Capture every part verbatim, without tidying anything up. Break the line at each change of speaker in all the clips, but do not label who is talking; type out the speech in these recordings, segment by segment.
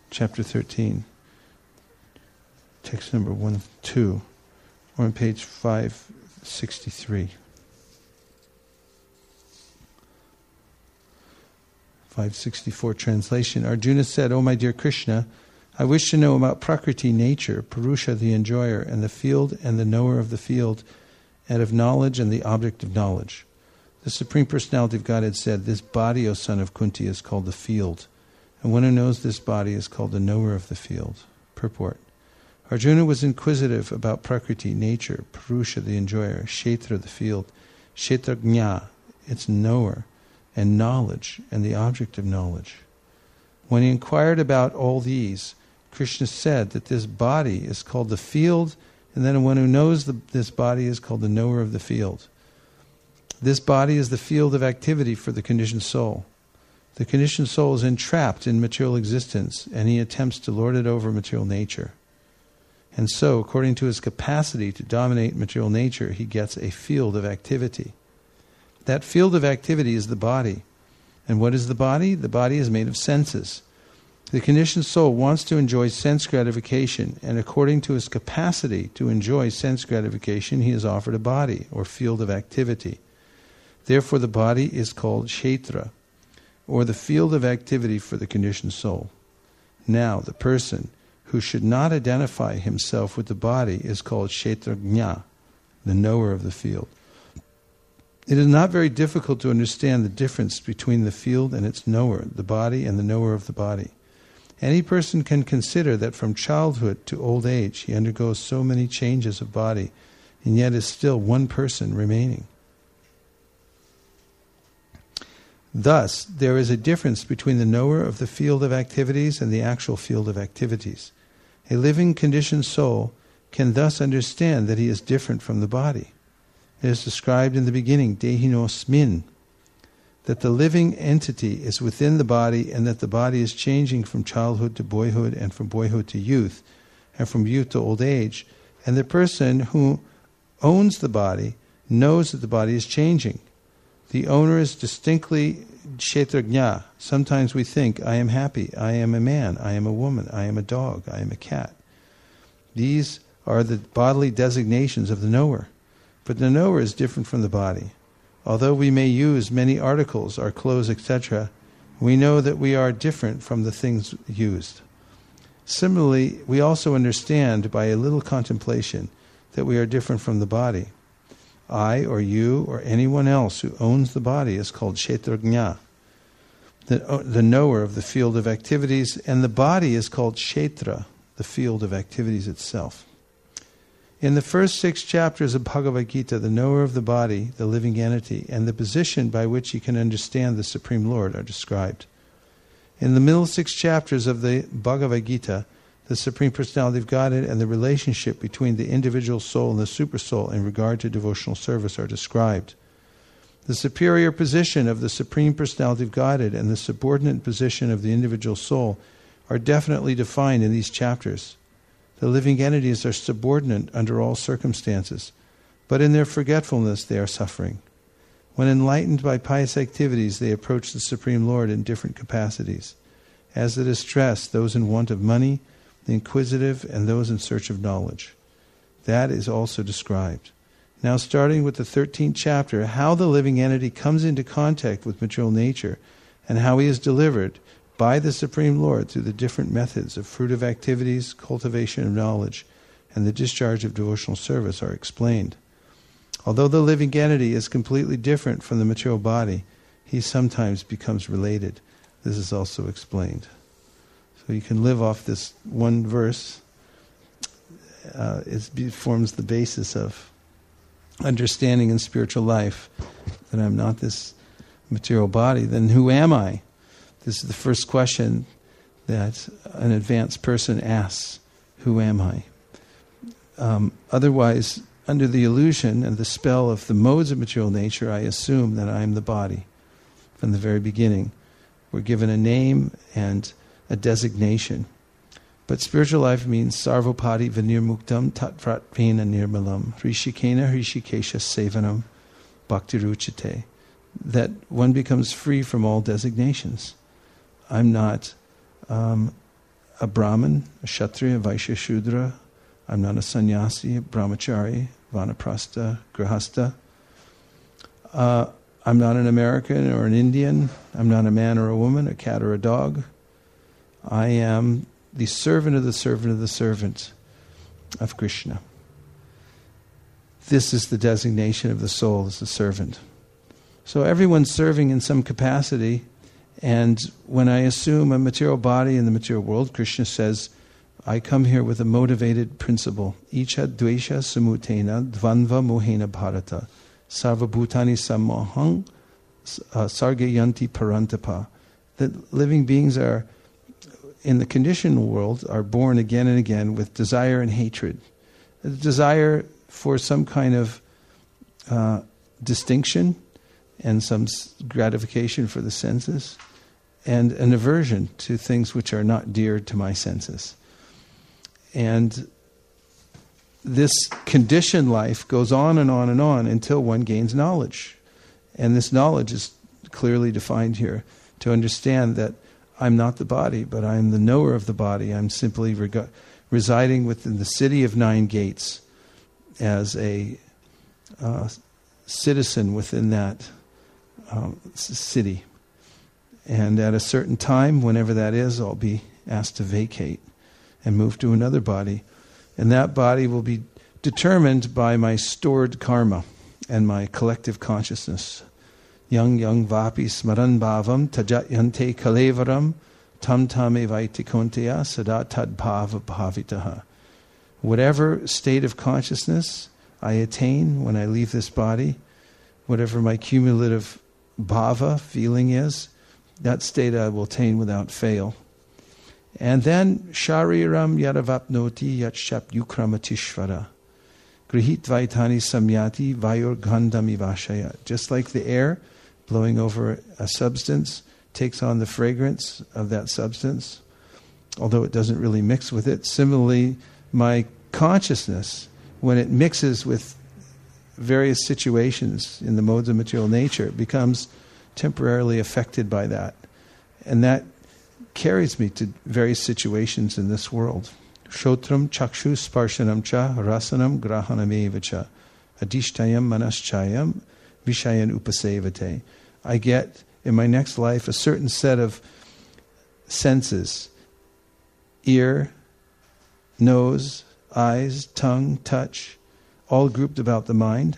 chapter thirteen, text number one, two, or on page five sixty-three. five sixty-four translation. Arjuna said, "O my dear Krishna, I wish to know about Prakriti, nature, Purusha, the enjoyer, and the field and the knower of the field, and of knowledge and the object of knowledge." The Supreme Personality of Godhead said, "This body, O son of Kunti, is called the field, and one who knows this body is called the knower of the field." Purport. Arjuna was inquisitive about Prakriti, nature, Purusha, the enjoyer, Kshetra, the field, Kshetrajna, its knower, and knowledge, and the object of knowledge. When he inquired about all these, Krishna said that this body is called the field, and then one who knows the, this body is called the knower of the field. This body is the field of activity for the conditioned soul. The conditioned soul is entrapped in material existence, and he attempts to lord it over material nature. And so, according to his capacity to dominate material nature, he gets a field of activity. That field of activity is the body. And what is the body? The body is made of senses. The conditioned soul wants to enjoy sense gratification, and according to his capacity to enjoy sense gratification, he is offered a body, or field of activity. Therefore the body is called Kshetra, or the field of activity for the conditioned soul. Now, the person who should not identify himself with the body is called Kshetrajna, the knower of the field. It is not very difficult to understand the difference between the field and its knower, the body and the knower of the body. Any person can consider that from childhood to old age he undergoes so many changes of body, and yet is still one person remaining. Thus, there is a difference between the knower of the field of activities and the actual field of activities. A living conditioned soul can thus understand that he is different from the body. It is described in the beginning, Dehinosmin, that the living entity is within the body, and that the body is changing from childhood to boyhood, and from boyhood to youth, and from youth to old age. And the person who owns the body knows that the body is changing. The owner is distinctly Kshetrajna. Sometimes we think, I am happy, I am a man, I am a woman, I am a dog, I am a cat. These are the bodily designations of the knower. But the knower is different from the body. Although we may use many articles, our clothes, et cetera, we know that we are different from the things used. Similarly, we also understand by a little contemplation that we are different from the body. I or you or anyone else who owns the body is called Kshetrajna, the, the knower of the field of activities, and the body is called Kshetra, the field of activities itself. In the first six chapters of Bhagavad Gita, the knower of the body, the living entity, and the position by which he can understand the Supreme Lord are described. In the middle six chapters of the Bhagavad Gita, the Supreme Personality of Godhead and the relationship between the individual soul and the supersoul in regard to devotional service are described. The superior position of the Supreme Personality of Godhead and the subordinate position of the individual soul are definitely defined in these chapters. The living entities are subordinate under all circumstances, but in their forgetfulness they are suffering. When enlightened by pious activities, they approach the Supreme Lord in different capacities. As the distressed, those in want of money, the inquisitive, and those in search of knowledge. That is also described. Now, starting with the thirteenth chapter, how the living entity comes into contact with material nature, and how he is delivered by the Supreme Lord through the different methods of fruitive activities, cultivation of knowledge, and the discharge of devotional service are explained. Although the living entity is completely different from the material body, he sometimes becomes related. This is also explained. So you can live off this one verse. Uh, it forms the basis of understanding in spiritual life that I'm not this material body. Then who am I? This is the first question that an advanced person asks. Who am I? Um, otherwise, under the illusion and the spell of the modes of material nature, I assume that I am the body. From the very beginning, we're given a name and a designation. But spiritual life means sarvopati vinirmuktam tatpratvena nirmalam rishikena rishikesha sevanam bhaktiruchate. That one becomes free from all designations. I'm not um, a Brahmin, a Kshatriya, Vaishya, Shudra. I'm not a sannyasi, a brahmachari, vanaprastha, grihastha. Uh, I'm not an American or an Indian. I'm not a man or a woman, a cat or a dog. I am the servant of the servant of the servant of Krishna. This is the designation of the soul as a servant. So everyone's serving in some capacity, and when I assume a material body in the material world, Krishna says, I come here with a motivated principle. Icha dvesha samutena dvanva mohena bharata sarva bhutani sammohang sargayanti parantapa. That living beings are, in the conditioned world, are born again and again with desire and hatred. A desire for some kind of uh, distinction and some gratification for the senses, and an aversion to things which are not dear to my senses. And this conditioned life goes on and on and on until one gains knowledge. And this knowledge is clearly defined here, to understand that I'm not the body, but I am the knower of the body. I'm simply reg- residing within the city of nine gates as a uh, citizen within that um, city. And at a certain time, whenever that is, I'll be asked to vacate and move to another body. And that body will be determined by my stored karma and my collective consciousness. Yang yang vapi smaran bhavam tajat yante kalevaram tam tam evaiti konteya sada tad bhava bhavitaha. Whatever state of consciousness I attain when I leave this body, whatever my cumulative bhava feeling is, that state I will attain without fail. And then shariram yadavapnoti yatshap yukramatishvara grihit vaitani samyati vayur gandham ivashaya. Just like the air blowing over a substance takes on the fragrance of that substance, although it doesn't really mix with it. Similarly, my consciousness, when it mixes with various situations in the modes of material nature, becomes temporarily affected by that. And that carries me to various situations in this world. Shotram chakshu sparshanam cha rasanam grahanam eva cha adishtayam manaschayam vishayan upasevate. I get in my next life a certain set of senses: ear, nose, eyes, tongue, touch, all grouped about the mind.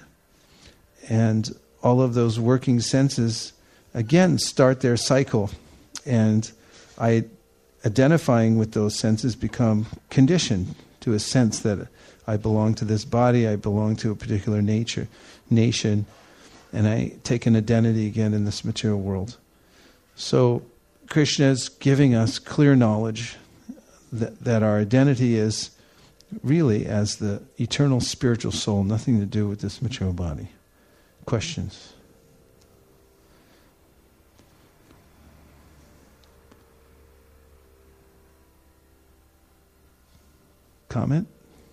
And all of those working senses again start their cycle, and I, identifying with those senses, become conditioned to a sense that I belong to this body, I belong to a particular nature, nation, and I take an identity again in this material world. So Krishna is giving us clear knowledge that, that our identity is really as the eternal spiritual soul, nothing to do with this material body. Questions? Comment?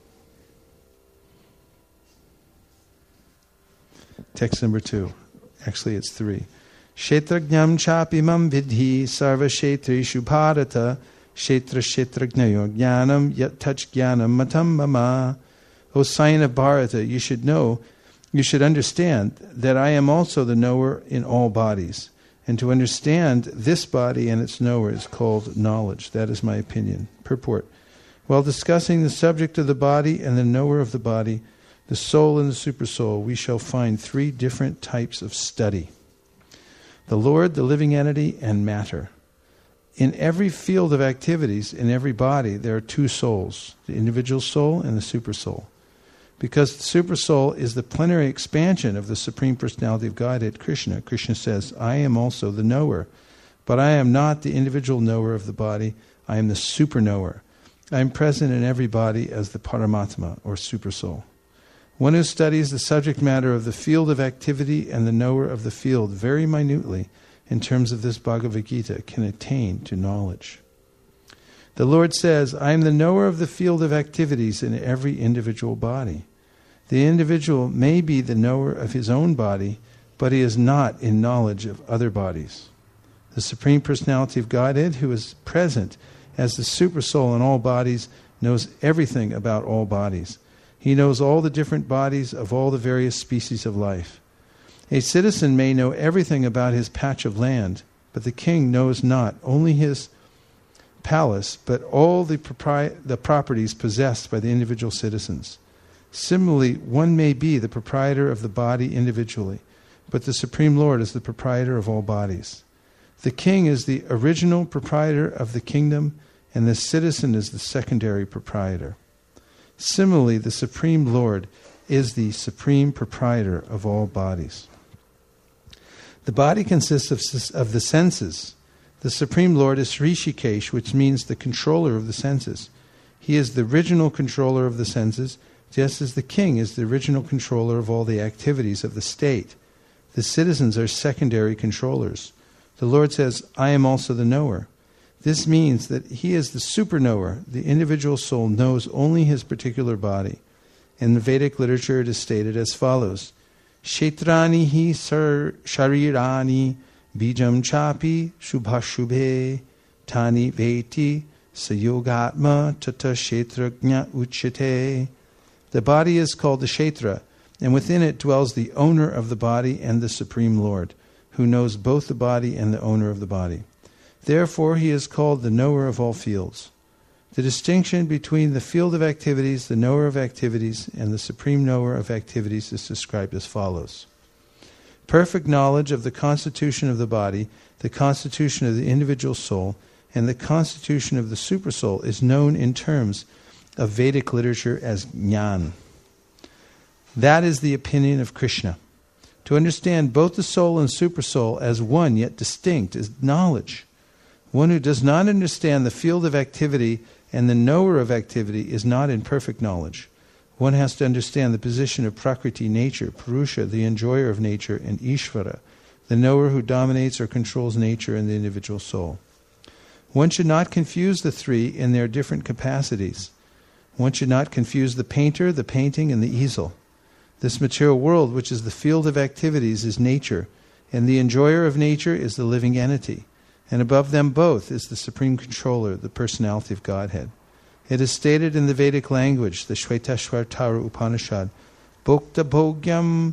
Text number two. Actually, it's three. Kshetrajnam chapimam vidhi sarva kshetrishu bharata kshetra kshetrajnayo jnanam yat touch jnanam matam mama. O sign of Bharata, you should know, you should understand that I am also the knower in all bodies. And to understand this body and its knower is called knowledge. That is my opinion. Purport. While discussing the subject of the body and the knower of the body, the soul and the supersoul, we shall find three different types of study: the Lord, the living entity, and matter. In every field of activities, in every body, there are two souls, the individual soul and the supersoul. Because the supersoul is the plenary expansion of the Supreme Personality of Godhead, Krishna. Krishna says, I am also the knower, but I am not the individual knower of the body, I am the super knower. I am present in every body as the Paramatma, or Supersoul. One who studies the subject matter of the field of activity and the knower of the field very minutely in terms of this Bhagavad Gita can attain to knowledge. The Lord says, I am the knower of the field of activities in every individual body. The individual may be the knower of his own body, but he is not in knowledge of other bodies. The Supreme Personality of Godhead, who is present as the supersoul in all bodies knows everything about all bodies. He knows all the different bodies of all the various species of life. A citizen may know everything about his patch of land, but the king knows not only his palace, but all the, propri- the properties possessed by the individual citizens. Similarly, one may be the proprietor of the body individually, but the Supreme Lord is the proprietor of all bodies. The king is the original proprietor of the kingdom, and the citizen is the secondary proprietor. Similarly, the Supreme Lord is the supreme proprietor of all bodies. The body consists of, of the senses. The Supreme Lord is Rishikesh, which means the controller of the senses. He is the original controller of the senses, just as the king is the original controller of all the activities of the state. The citizens are secondary controllers. The Lord says, I am also the knower. This means that he is the super-knower. The individual soul knows only his particular body. In the Vedic literature it is stated as follows: Kshetrani hi sar sharirani bijam chapi shubhashubhe tani veti sayogatma tata kshetrajna uchyate. The body is called the Kshetra, and within it dwells the owner of the body and the Supreme Lord, who knows both the body and the owner of the body. Therefore, he is called the knower of all fields. The distinction between the field of activities, the knower of activities, and the supreme knower of activities is described as follows. Perfect knowledge of the constitution of the body, the constitution of the individual soul, and the constitution of the supersoul is known in terms of Vedic literature as jnana. That is the opinion of Krishna. To understand both the soul and supersoul as one yet distinct is knowledge. One who does not understand the field of activity and the knower of activity is not in perfect knowledge. One has to understand the position of Prakriti, nature, Purusha, the enjoyer of nature, and Ishvara, the knower who dominates or controls nature and the individual soul. One should not confuse the three in their different capacities. One should not confuse the painter, the painting, and the easel. This material world, which is the field of activities, is nature, and the enjoyer of nature is the living entity. And above them both is the Supreme Controller, the personality of Godhead. It is stated in the Vedic language, the Shvetashvatara Upanishad, Bhokta Bhogyam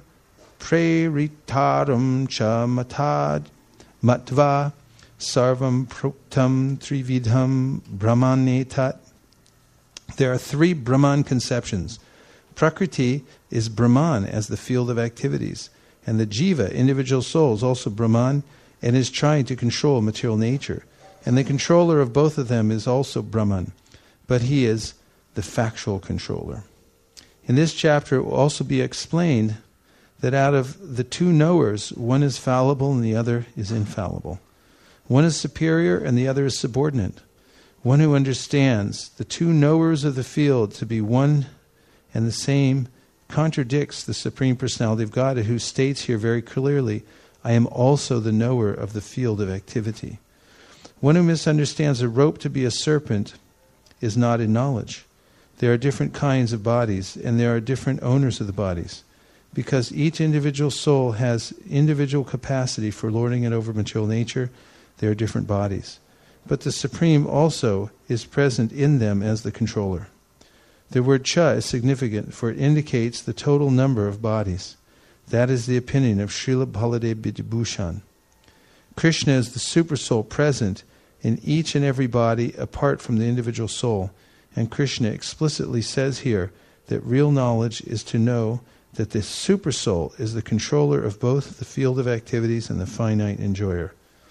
Preritaram Cha Matad Matva Sarvam Proktam Trividham Brahmanetat. There are three Brahman conceptions. Prakriti is Brahman as the field of activities, and the Jiva, individual soul, is also Brahman and is trying to control material nature. And the controller of both of them is also Brahman, but he is the factual controller. In this chapter, it will also be explained that out of the two knowers, one is fallible and the other is infallible. One is superior and the other is subordinate. One who understands the two knowers of the field to be one and the same contradicts the Supreme Personality of God, who states here very clearly, I am also the knower of the field of activity. One who misunderstands a rope to be a serpent is not in knowledge. There are different kinds of bodies, and there are different owners of the bodies, because each individual soul has individual capacity for lording it over material nature. There are different bodies. But the Supreme also is present in them as the controller. The word cha is significant, for it indicates the total number of bodies. That is the opinion of Srila Baladev Vidyabhushan. Krishna is the supersoul present in each and every body apart from the individual soul, and Krishna explicitly says here that real knowledge is to know that the supersoul is the controller of both the field of activities and the finite enjoyer.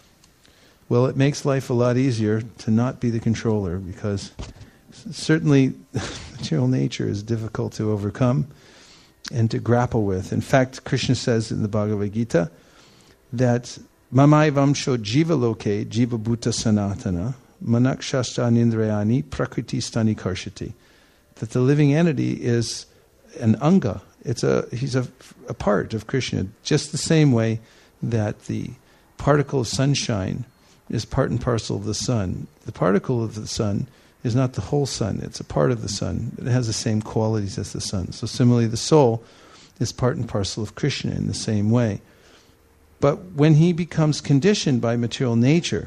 Well, it makes life a lot easier to not be the controller, because certainly material nature is difficult to overcome and to grapple with. In fact, Krishna says in the Bhagavad Gita that Mamaivamsho jiva loke jiva bhuta sanatana manakshashta nindrayani prakriti stani karshati. That the living entity is an anga. It's a he's a, a part of Krishna, just the same way that the particle of sunshine is part and parcel of the sun. The particle of the sun is not the whole sun. It's a part of the sun. It has the same qualities as the sun. So similarly, the soul is part and parcel of Krishna in the same way. But when he becomes conditioned by material nature,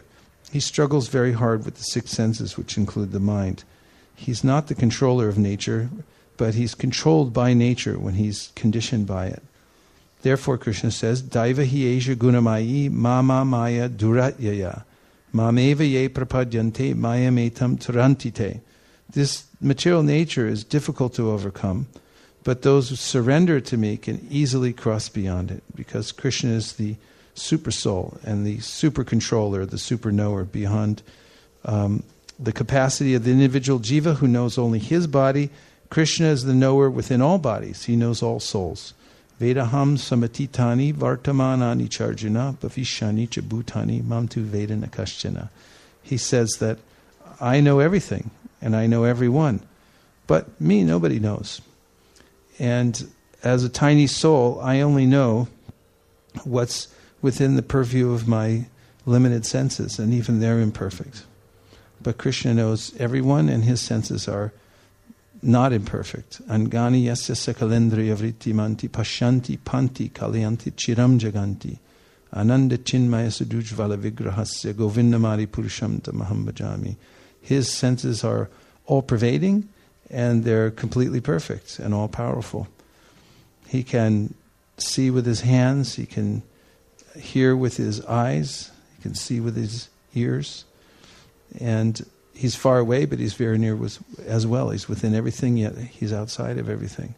He struggles very hard with the six senses, which include the mind. He's not the controller of nature, but he's controlled by nature when he's conditioned by it. Therefore, Krishna says, Daiva hi eja gunamayi mama maya duratyaya mameva ye prapadyante maya metam turantite. This material nature is difficult to overcome, but those who surrender to me can easily cross beyond it, because Krishna is the super soul and the super controller, the super knower beyond um, the capacity of the individual jiva who knows only his body. Krishna is the knower within all bodies. He knows all souls. Vedaham samatitani vartamanani charjuna bhavishani cha bhutani mamtu vedana kaschana. He says that I know everything and I know everyone, but me nobody knows. And as a tiny soul, I only know what's within the purview of my limited senses, and even they're imperfect. But Krishna knows everyone, and his senses are not imperfect. Angani yasya sakalendriya vritti manti pashanti panti kalyanti chiram jaganti ananda chinmaya sudujvala vigrahasya govindamari purusham tamaham bhajami. His senses are all-pervading, and they're completely perfect and all-powerful. He can see with his hands, he can hear with his eyes, he can see with his ears, and he's far away, but he's very near with, as well. He's within everything, yet he's outside of everything.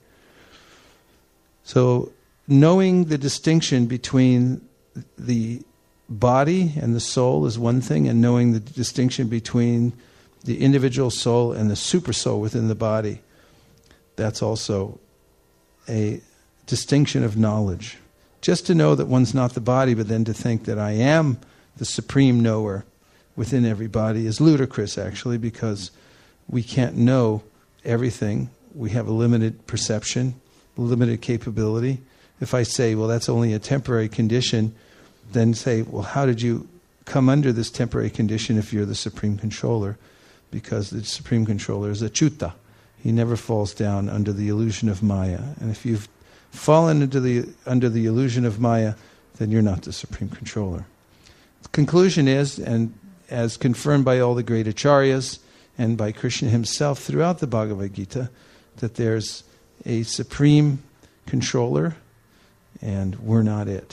So knowing the distinction between the body and the soul is one thing, and knowing the distinction between the individual soul and the super soul within the body, that's also a distinction of knowledge. Just to know that one's not the body, but then to think that I am the supreme knower within every body is ludicrous, actually, because we can't know everything. We have a limited perception, limited capability. If I say, well, that's only a temporary condition, then say, well, how did you come under this temporary condition if you're the supreme controller? Because the supreme controller is achyuta. He never falls down under the illusion of Maya. And if you've fallen into the under the illusion of Maya, then you're not the supreme controller. The conclusion is, and as confirmed by all the great acharyas and by Krishna himself throughout the Bhagavad Gita, that there's a supreme controller and we're not it.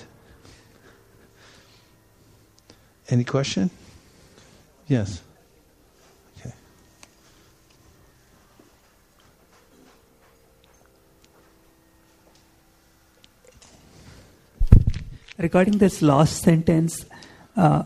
Any question? Yes. Okay.
Regarding this last sentence, uh,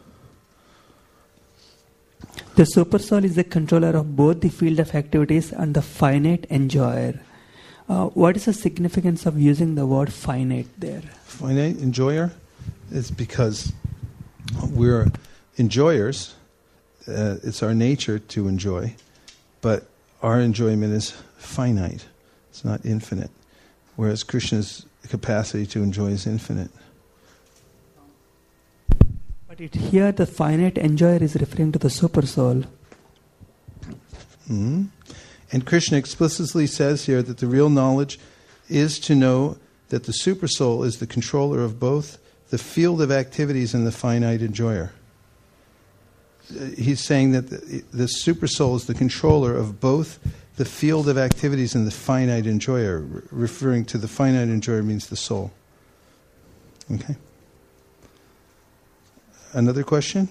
the supersoul is the controller of both the field of activities and the finite enjoyer. Uh, what is the significance of using the word finite there?
Finite enjoyer is because we're enjoyers. Uh, it's our nature to enjoy, but our enjoyment is finite. It's not infinite. Whereas Krishna's capacity to enjoy is infinite.
But it, here the finite enjoyer is referring to the super soul.
Mm-hmm. And Krishna explicitly says here that the real knowledge is to know that the super soul is the controller of both the field of activities and the finite enjoyer. He's saying that the, the super soul is the controller of both the field of activities and the finite enjoyer. Re- referring to the finite enjoyer means the soul. Okay. Another question?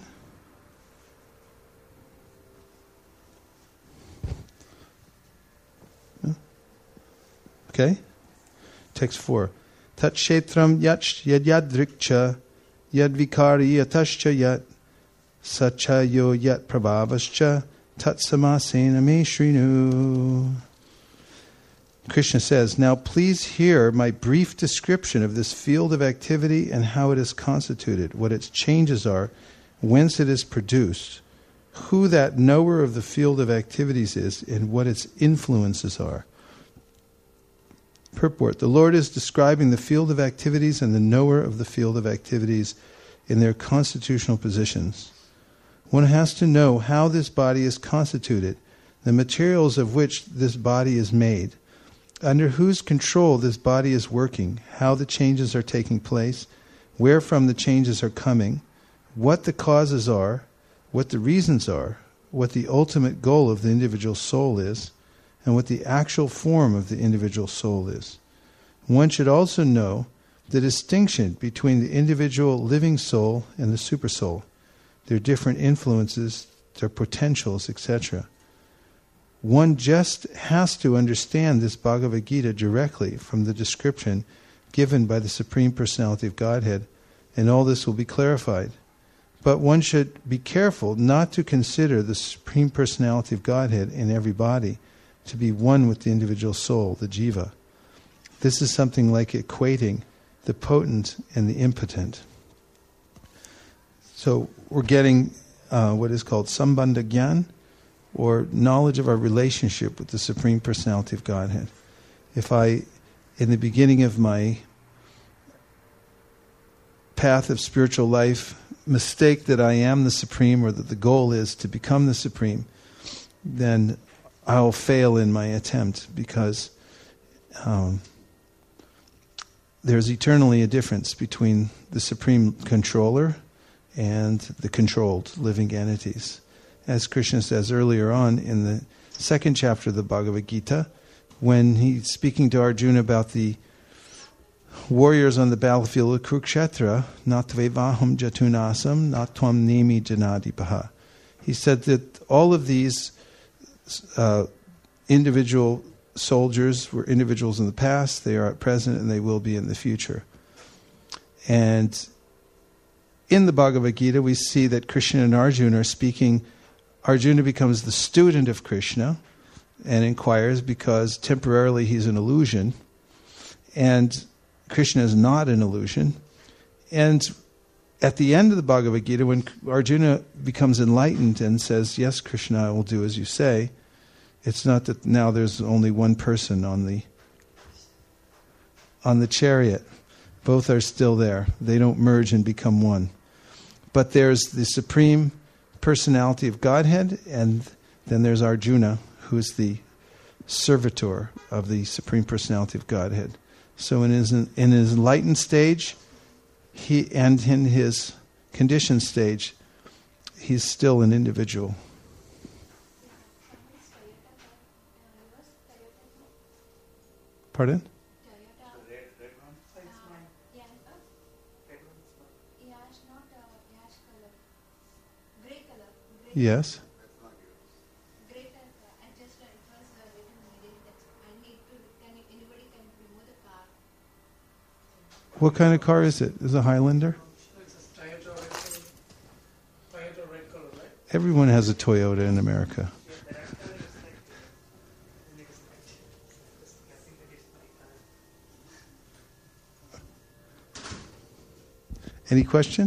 No? Okay. Text four. Tat shetram yach yad yadrikcha yad vikari yatascha yat sacha yo yat prabhavascha tat samasena me shrinu. Krishna says, now please hear my brief description of this field of activity and how it is constituted, what its changes are, whence it is produced, who that knower of the field of activities is, and what its influences are. Purport. The Lord is describing the field of activities and the knower of the field of activities in their constitutional positions. One has to know how this body is constituted, the materials of which this body is made, under whose control this body is working, how the changes are taking place, where from the changes are coming, what the causes are, what the reasons are, what the ultimate goal of the individual soul is, and what the actual form of the individual soul is. One should also know the distinction between the individual living soul and the supersoul, their different influences, their potentials, et cetera. One just has to understand this Bhagavad Gita directly from the description given by the Supreme Personality of Godhead, and all this will be clarified. But one should be careful not to consider the Supreme Personality of Godhead in every body to be one with the individual soul, the jiva. This is something like equating the potent and the impotent. So we're getting uh, what is called Sambandha Gyan, or knowledge of our relationship with the Supreme Personality of Godhead. If I, in the beginning of my path of spiritual life, mistake that I am the Supreme, or that the goal is to become the Supreme, then I'll fail in my attempt, because um, there's eternally a difference between the Supreme Controller and the controlled living entities. As Krishna says earlier on in the second chapter of the Bhagavad Gita, when he's speaking to Arjuna about the warriors on the battlefield of Kurukshetra, natvevaham jatunasam natvam nemi janadipaha. He said that all of these uh, individual soldiers were individuals in the past, they are at present, and they will be in the future. And in the Bhagavad Gita, we see that Krishna and Arjuna are speaking. Arjuna becomes the student of Krishna and inquires because temporarily he's an illusion, and Krishna is not an illusion. And at the end of the Bhagavad Gita, when Arjuna becomes enlightened and says, yes, Krishna, I will do as you say, it's not that now there's only one person on the on the chariot. Both are still there. They don't merge and become one. But there's the Supreme Personality of Godhead, and then there's Arjuna, who is the servitor of the Supreme Personality of Godhead. So in his in his enlightened stage, he and in his conditioned stage, he's still an individual. Pardon? Yes. What kind of car is it? Is it a Highlander? Everyone has a Toyota in America. Any question?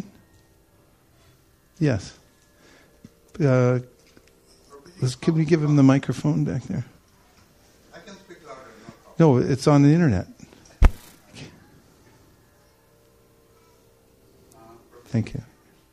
Yes. Uh, let's, can we give him the microphone back there?
I can speak louder. No
problem. No, it's on the internet. Okay. Thank you.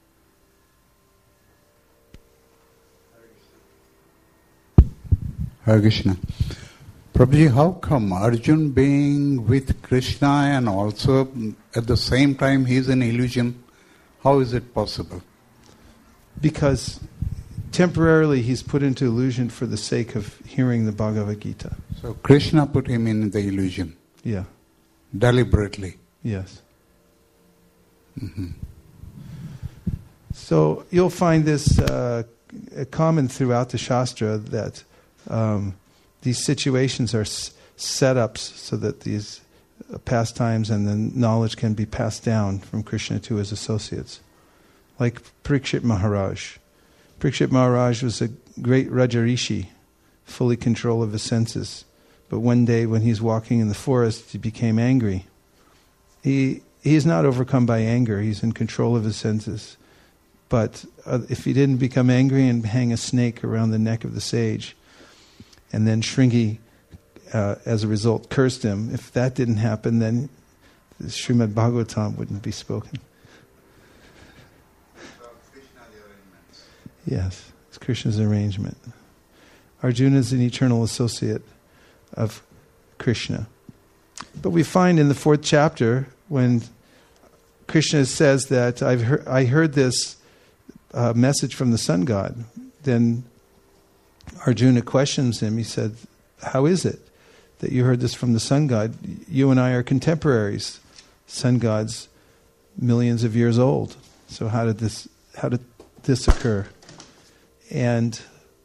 Hare Krishna. Prabhuji, how come Arjun being with Krishna and also at the same time he is an illusion? How is it possible?
Because temporarily he's put into illusion for the sake of hearing the Bhagavad Gita.
So Krishna put him in the illusion?
Yeah.
Deliberately?
Yes.
Mm-hmm.
So you'll find this uh, common throughout the Shastra, that um, these situations are s- setups so that these uh, pastimes and the knowledge can be passed down from Krishna to his associates. Like Parikshit Maharaj. Parikshit Maharaj was a great Rajarishi, fully control of his senses. But one day when he's walking in the forest, he became angry. He he is not overcome by anger. He's in control of his senses. But uh, if he didn't become angry and hang a snake around the neck of the sage, and then Shringi, uh, as a result, cursed him, if that didn't happen, then the Srimad Bhagavatam wouldn't be spoken.
So Krishna the arrangement.
Yes, it's Krishna's arrangement. Arjuna is an eternal associate of Krishna. But we find in the fourth chapter, when Krishna says that I've heard, I heard this a message from the sun god. Then Arjuna questions him. He said, how is it that you heard this from the sun god? You and I are contemporaries. Sun god's millions of years old. So how did this how did this occur? And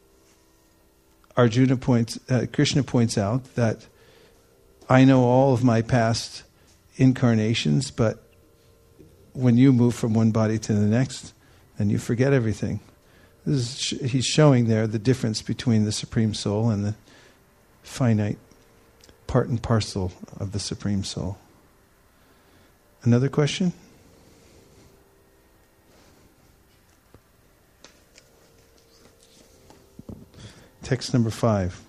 Arjuna points, uh, Krishna points out that I know all of my past incarnations, but when you move from one body to the next, then you forget everything. This is sh- he's showing there the difference between the Supreme Soul and the finite part and parcel of the Supreme Soul. Another question? Text number five.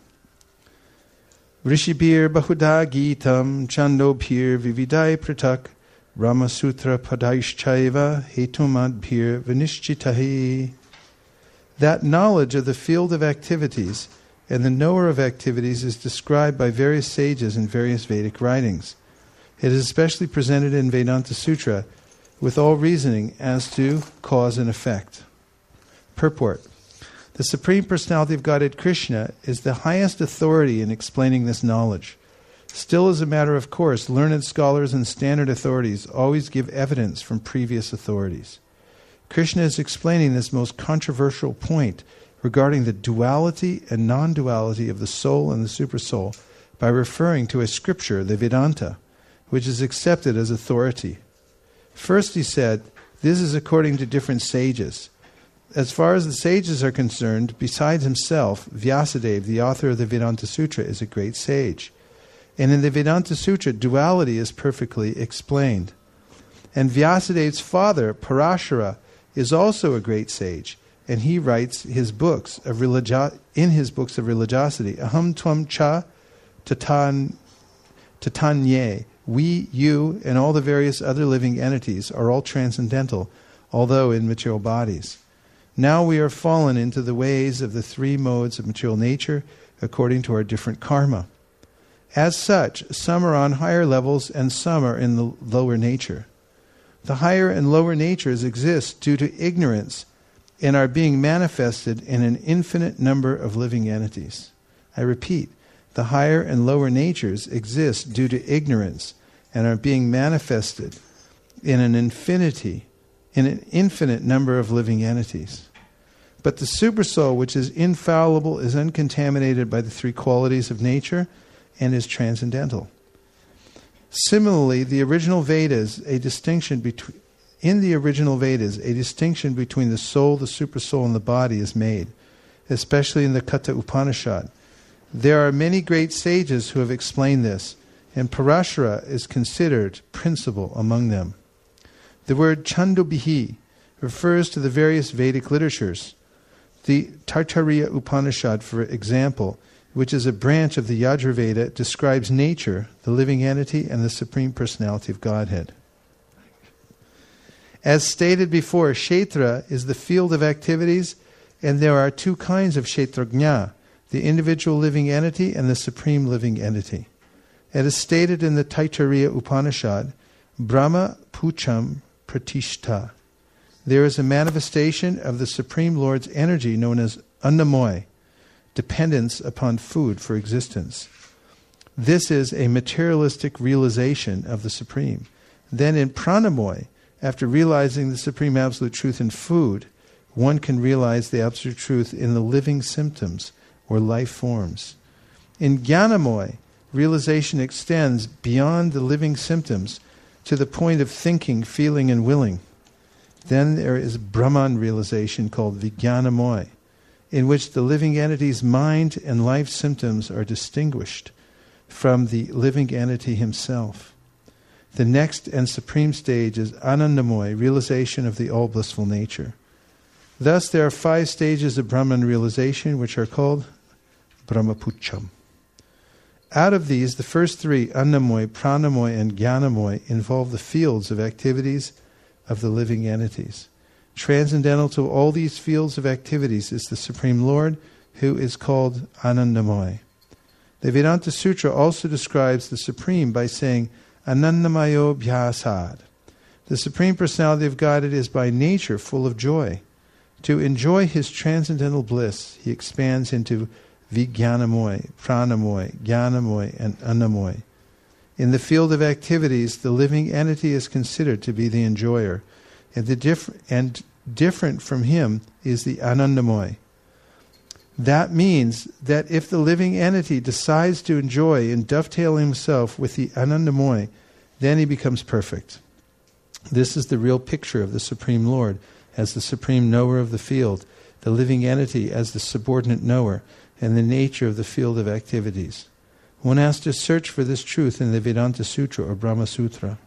Rishibhir bahuda gitam chandobhir vividai pratak Brahma Sutra Padaishchaiva Hetumadbhir Vinishchitahi. That knowledge of the field of activities and the knower of activities is described by various sages in various Vedic writings. It is especially presented in Vedanta Sutra with all reasoning as to cause and effect. Purport. The Supreme Personality of Godhead Krishna is the highest authority in explaining this knowledge. Still, as a matter of course, learned scholars and standard authorities always give evidence from previous authorities. Krishna is explaining this most controversial point regarding the duality and non-duality of the soul and the supersoul by referring to a scripture, the Vedanta, which is accepted as authority. First he said, this is according to different sages. As far as the sages are concerned, besides himself, Vyasadeva, the author of the Vedanta Sutra, is a great sage. And in the Vedanta Sutra, duality is perfectly explained. And Vyasadeva's father, Parashara, is also a great sage, and he writes his books of religi- in his books of religiosity, Aham Tvam Cha Tatan, Tatanye, we, you, and all the various other living entities are all transcendental, although in material bodies. Now we are fallen into the ways of the three modes of material nature according to our different karma. As such, some are on higher levels and some are in the lower nature. The higher and lower natures exist due to ignorance and are being manifested in an infinite number of living entities. I repeat, the higher and lower natures exist due to ignorance and are being manifested in an infinity, in an infinite number of living entities. But the Supersoul, which is infallible, is uncontaminated by the three qualities of nature and is transcendental. Similarly, the original Vedas, a distinction between in the original Vedas, a distinction between the soul, the supersoul, and the body is made, especially in the Katha Upanishad. There are many great sages who have explained this, and Parashara is considered principal among them. The word Chandobhihi refers to the various Vedic literatures. The Taittiriya Upanishad, for example, which is a branch of the Yajurveda, describes nature, the living entity, and the Supreme Personality of Godhead. As stated before, Kshetra is the field of activities, and there are two kinds of Kshetrajna, the individual living entity and the supreme living entity. It is stated in the Taittiriya Upanishad, Brahma Pucham Pratishta. There is a manifestation of the Supreme Lord's energy known as Annamoy, dependence upon food for existence. This is a materialistic realization of the Supreme. Then in Pranamoy, after realizing the Supreme Absolute Truth in food, one can realize the Absolute Truth in the living symptoms or life forms. In Jnanamoy, realization extends beyond the living symptoms to the point of thinking, feeling, and willing. Then there is Brahman realization called Vijnanamoy, in which the living entity's mind and life symptoms are distinguished from the living entity himself. The next and supreme stage is Anandamoy, realization of the all-blissful nature. Thus there are five stages of Brahman realization, which are called Brahmapucham. Out of these, the first three, Annamoy, Pranamoy, and Jnanamoy, involve the fields of activities of the living entities. Transcendental to all these fields of activities is the Supreme Lord, who is called Anandamoy. The Vedanta Sutra also describes the Supreme by saying, Anandamayo Bhyasad. The Supreme Personality of Godhead is by nature full of joy. To enjoy his transcendental bliss, he expands into Vijnanamoy, Pranamoy, Jnanamoy, and Annamoy. In the field of activities, the living entity is considered to be the enjoyer, and, the diff- and different from him is the Anandamoy. That means that if the living entity decides to enjoy and dovetail himself with the Anandamoy, then he becomes perfect. This is the real picture of the Supreme Lord as the supreme knower of the field, the living entity as the subordinate knower, and the nature of the field of activities. One has to search for this truth in the Vedanta Sutra or Brahma Sutra.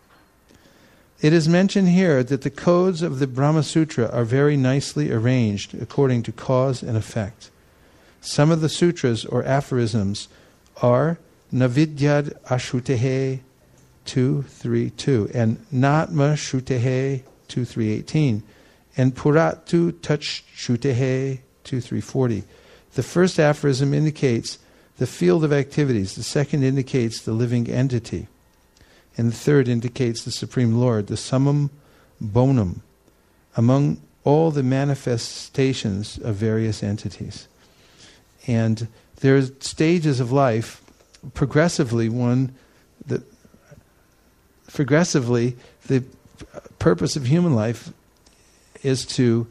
It is mentioned here that the codes of the Brahma Sutra are very nicely arranged according to cause and effect. Some of the sutras or aphorisms are Navidyad Ashutehe two three two and Natma Shutehe two three eighteen and Puratu Touch Shutehe two three forty. The first aphorism indicates the field of activities, the second indicates the living entity, and the third indicates the Supreme Lord, the summum bonum, among all the manifestations of various entities. And there are stages of life, progressively one, the, progressively the purpose of human life is to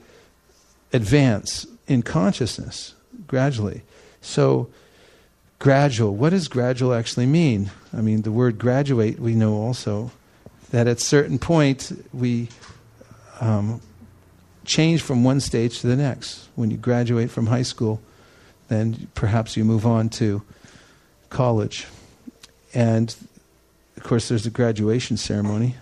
advance in consciousness, gradually. So, gradual, what does gradual actually mean? I mean, the word graduate, we know also that at a certain point we um, change from one stage to the next. When you graduate from high school, then perhaps you move on to college. And, of course, there's a graduation ceremony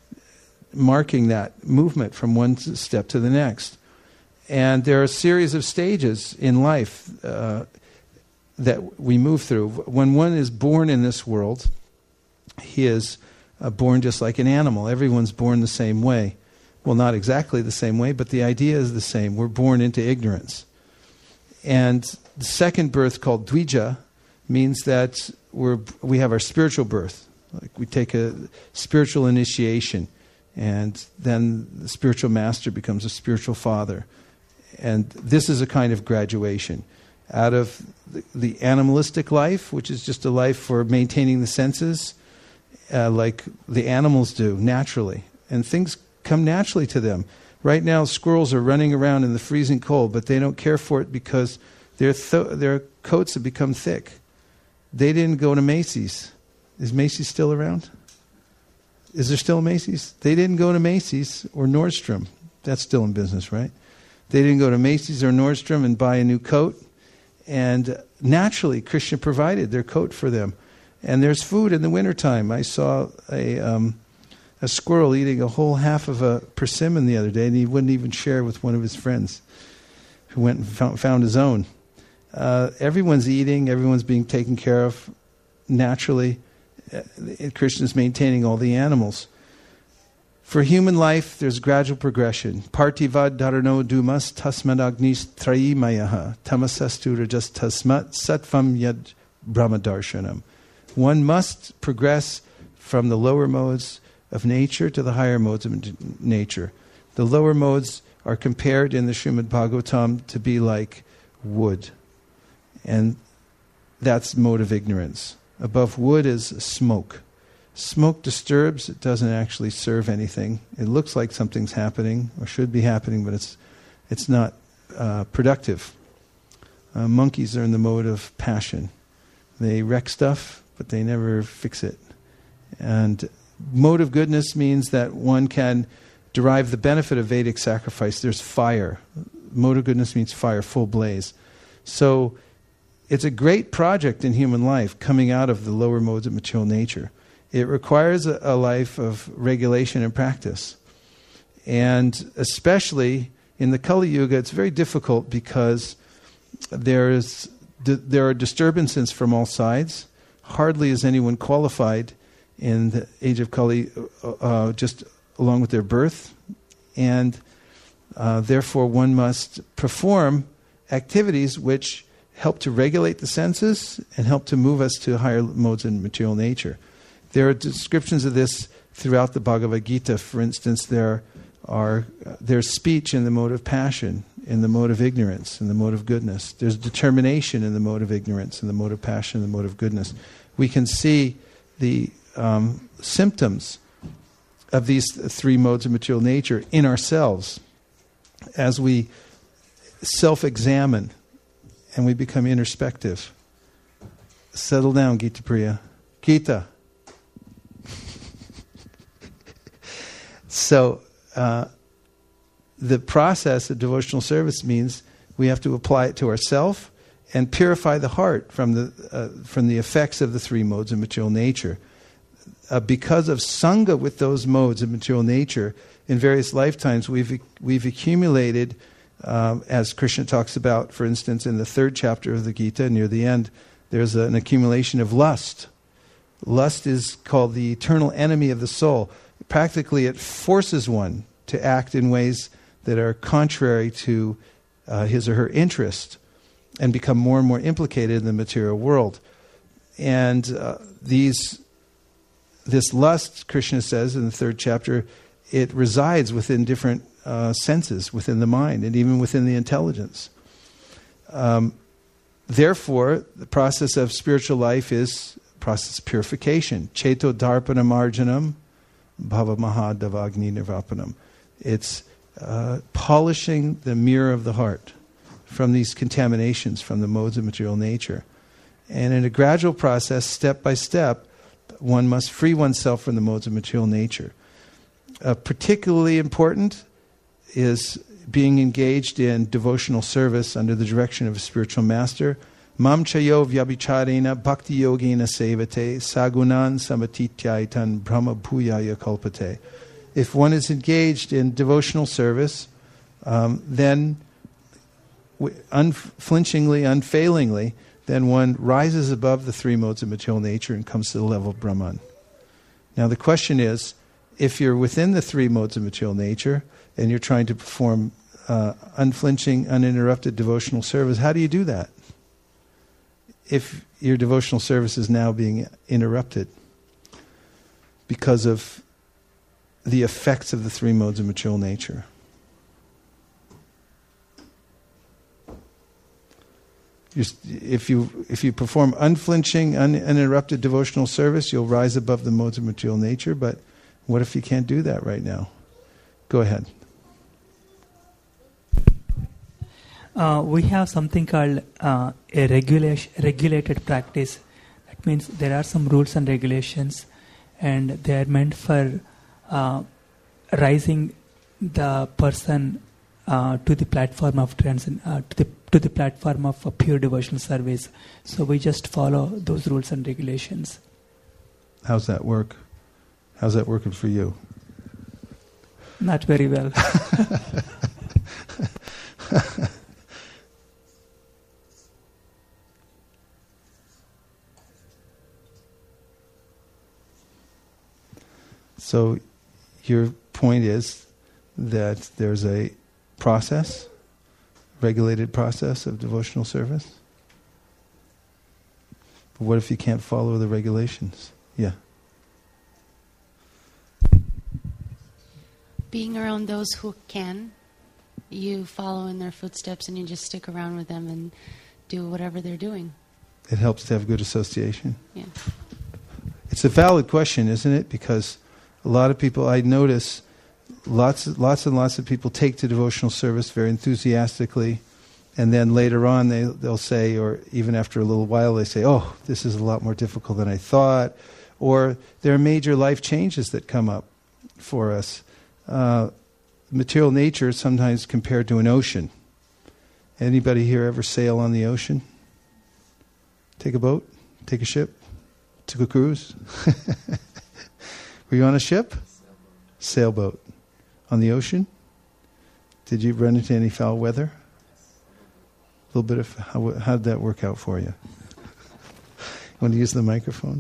marking that movement from one step to the next. And there are a series of stages in life uh, that we move through. When one is born in this world, he is uh, born just like an animal. Everyone's born the same way. Well, not exactly the same way, but the idea is the same. We're born into ignorance. And the second birth, called Dvija, means that we're, we have our spiritual birth. Like we take a spiritual initiation, and then the spiritual master becomes a spiritual father. And this is a kind of graduation. Out of the, the animalistic life, which is just a life for maintaining the senses, uh, like the animals do, naturally. And things come naturally to them. Right now, squirrels are running around in the freezing cold, but they don't care for it because their th- their coats have become thick. They didn't go to Macy's. Is Macy's still around? Is there still a Macy's? They didn't go to Macy's or Nordstrom. That's still in business, right? They didn't go to Macy's or Nordstrom and buy a new coat. And naturally, Krishna provided their coat for them. And there's food in the wintertime. I saw a um, a squirrel eating a whole half of a persimmon the other day, and he wouldn't even share with one of his friends who went and found, found his own. Uh, everyone's eating, everyone's being taken care of naturally. Uh, Krishna's maintaining all the animals. For human life, there's gradual progression. Partivad dharano dumas tasmad agnis trayimayaha tamasastu rajas tasmat sattvam yad brahmadarshanam. One must progress from the lower modes of nature to the higher modes of nature. The lower modes are compared in the Srimad Bhagavatam to be like wood. And that's mode of ignorance. Above wood is smoke. Smoke disturbs, it doesn't actually serve anything. It looks like something's happening, or should be happening, but it's it's not uh, productive. Uh, monkeys are in the mode of passion. They wreck stuff, but they never fix it. And mode of goodness means that one can derive the benefit of Vedic sacrifice. There's fire. Mode of goodness means fire, full blaze. So it's a great project in human life coming out of the lower modes of material nature. It requires a, a life of regulation and practice. And especially in the Kali Yuga, it's very difficult because there is there are disturbances from all sides. Hardly is anyone qualified in the age of Kali uh, just along with their birth. And uh, therefore one must perform activities which help to regulate the senses and help to move us to higher modes in material nature. There are descriptions of this throughout the Bhagavad Gita. For instance, there are uh, there's speech in the mode of passion, in the mode of ignorance, in the mode of goodness. There's determination in the mode of ignorance, in the mode of passion, in the mode of goodness. We can see the um, symptoms of these th- three modes of material nature in ourselves as we self-examine and we become introspective. Settle down, Gita Priya. Gita. So, uh, the process of devotional service means we have to apply it to ourselves and purify the heart from the uh, from the effects of the three modes of material nature. Uh, because of sangha with those modes of material nature, in various lifetimes we've we've accumulated, um, as Krishna talks about, for instance, in the third chapter of the Gita, near the end, there's an accumulation of lust. Lust is called the eternal enemy of the soul. Practically, it forces one to act in ways that are contrary to uh, his or her interest and become more and more implicated in the material world. And uh, these, this lust, Krishna says in the third chapter, it resides within different uh, senses, within the mind, and even within the intelligence. Um, therefore, the process of spiritual life is process of purification. Cheto darpanam arjanam, bhava mahadavagni nirvapanam. It's uh, polishing the mirror of the heart from these contaminations from the modes of material nature. And in a gradual process, step by step, one must free oneself from the modes of material nature. Uh, particularly important is being engaged in devotional service under the direction of a spiritual master. Mam chayo vyabhicharena bhakti yogena sevate sagunan samatityaitan brahma bhuyaya kalpate. If one is engaged in devotional service, um, then w- unflinchingly, unfailingly, then one rises above the three modes of material nature and comes to the level of Brahman. Now the question is, if you're within the three modes of material nature and you're trying to perform uh, unflinching, uninterrupted devotional service, how do you do that? If your devotional service is now being interrupted because of the effects of the three modes of material nature. Just, if you if you perform unflinching, un, uninterrupted devotional service, you'll rise above the modes of material nature. But what if you can't do that right now? Go ahead.
Uh, we have something called uh, a regulation, regulated practice. That means there are some rules and regulations, and they are meant for uh, rising the person uh, to the platform of trans- uh, to the to the platform of a pure devotional service. So we just follow those rules and regulations.
How's that work? How's that working for you?
Not very well.
So your point is that there's a process, regulated process of devotional service? But what if you can't follow the regulations? Yeah.
Being around those who can, you follow in their footsteps and you just stick around with them and do whatever they're doing.
It helps to have good association.
Yeah.
It's a valid question, isn't it? Because a lot of people, I notice, lots, lots and lots of people take to devotional service very enthusiastically, and then later on they, they'll say, or even after a little while, they say, oh, this is a lot more difficult than I thought. Or there are major life changes that come up for us. Uh, material nature is sometimes compared to an ocean. Anybody here ever sail on the ocean? Take a boat? Take a ship? Took a cruise? Were you on a ship? Sailboat. On the ocean? Did you run into any foul weather? A little bit of, how, how did that work out for you? You want to use the microphone?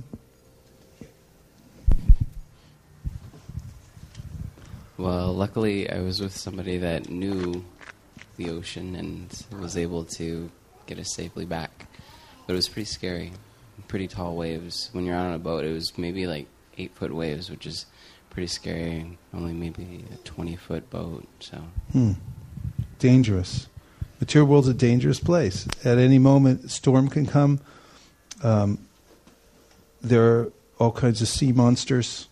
Well, luckily I was with somebody that knew the ocean and was able to get us safely back. But it was pretty scary. Pretty tall waves. When you're on a boat, it was maybe like eight foot waves, which is pretty scary. Only maybe a twenty foot boat. So
hmm. Dangerous. Material world's a dangerous place. At any moment, storm can come. Um, there are all kinds of sea monsters.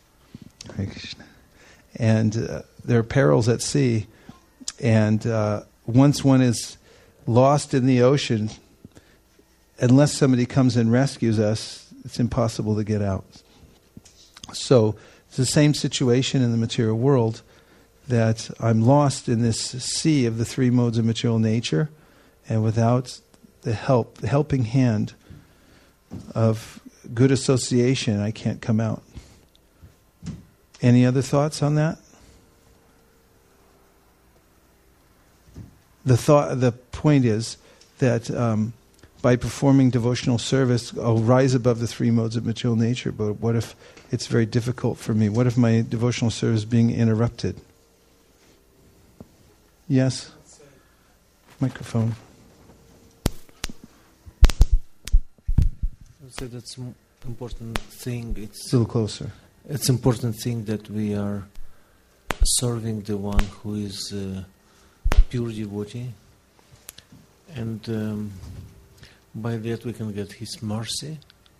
And uh, there are perils at sea. And uh, once one is lost in the ocean, unless somebody comes and rescues us, it's impossible to get out. So it's the same situation in the material world, that I'm lost in this sea of the three modes of material nature, and without the help, the helping hand of good association, I can't come out. Any other thoughts on that? The thought, the point is that um, by performing devotional service, I'll rise above the three modes of material nature. But what if it's very difficult for me? What if my devotional service is being interrupted? Yes? Microphone.
I would say that's an important thing. It's
a little closer.
It's important thing that we are serving the one who is uh, pure devotee, and um, by that we can get his mercy,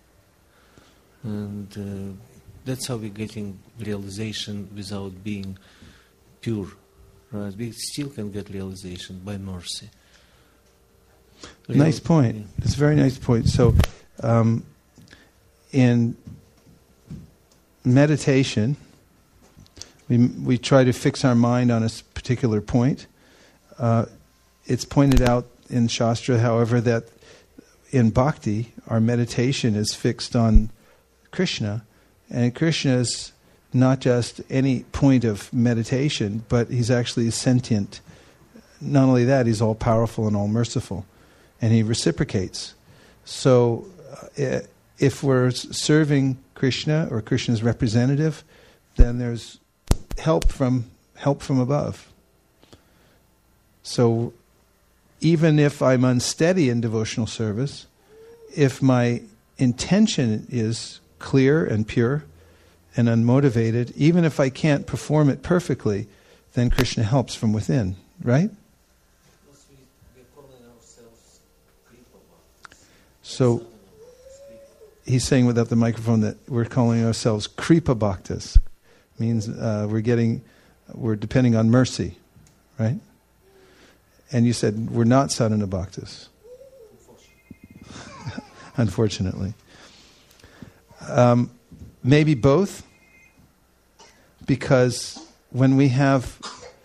and uh, that's how we're getting realization without being pure. Right? We still can get realization by mercy. Real,
nice point.
Yeah.
It's a very nice point. So, um, in meditation, we we try to fix our mind on a particular point. Uh, it's pointed out in Shastra, however, that in bhakti, our meditation is fixed on Krishna, and Krishna is not just any point of meditation, but he's actually sentient. Not only that, he's all powerful and all merciful, and he reciprocates. So, uh, if we're serving Krishna or Krishna's representative, then there's help from help from above. So even if I'm unsteady in devotional service, if my intention is clear and pure and unmotivated, even if I can't perform it perfectly, then Krishna helps from within, right? So he's saying without the microphone that we're calling ourselves Kripa Bhaktas. Means uh, we're getting, we're depending on mercy, right? And you said we're not sadhana bhaktas. Unfortunately. Um, maybe both, because when we have,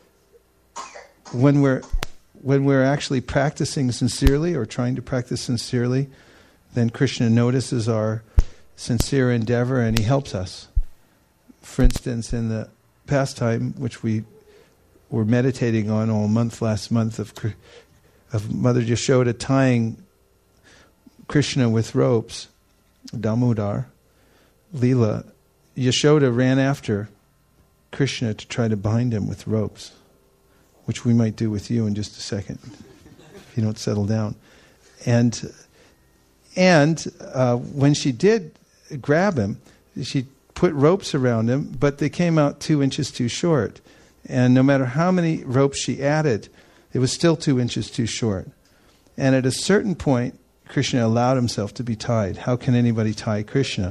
when we're, when we're actually practicing sincerely or trying to practice sincerely, then Krishna notices our sincere endeavor and he helps us. For instance, in the pastime, which we were meditating on all month last month, of of Mother Yashoda tying Krishna with ropes, Damodar, Leela, Yashoda ran after Krishna to try to bind him with ropes, which we might do with you in just a second, if you don't settle down. And and uh, when she did grab him, she put ropes around him, but they came out two inches too short. And no matter how many ropes she added, it was still two inches too short. And at a certain point, Krishna allowed himself to be tied. How can anybody tie Krishna?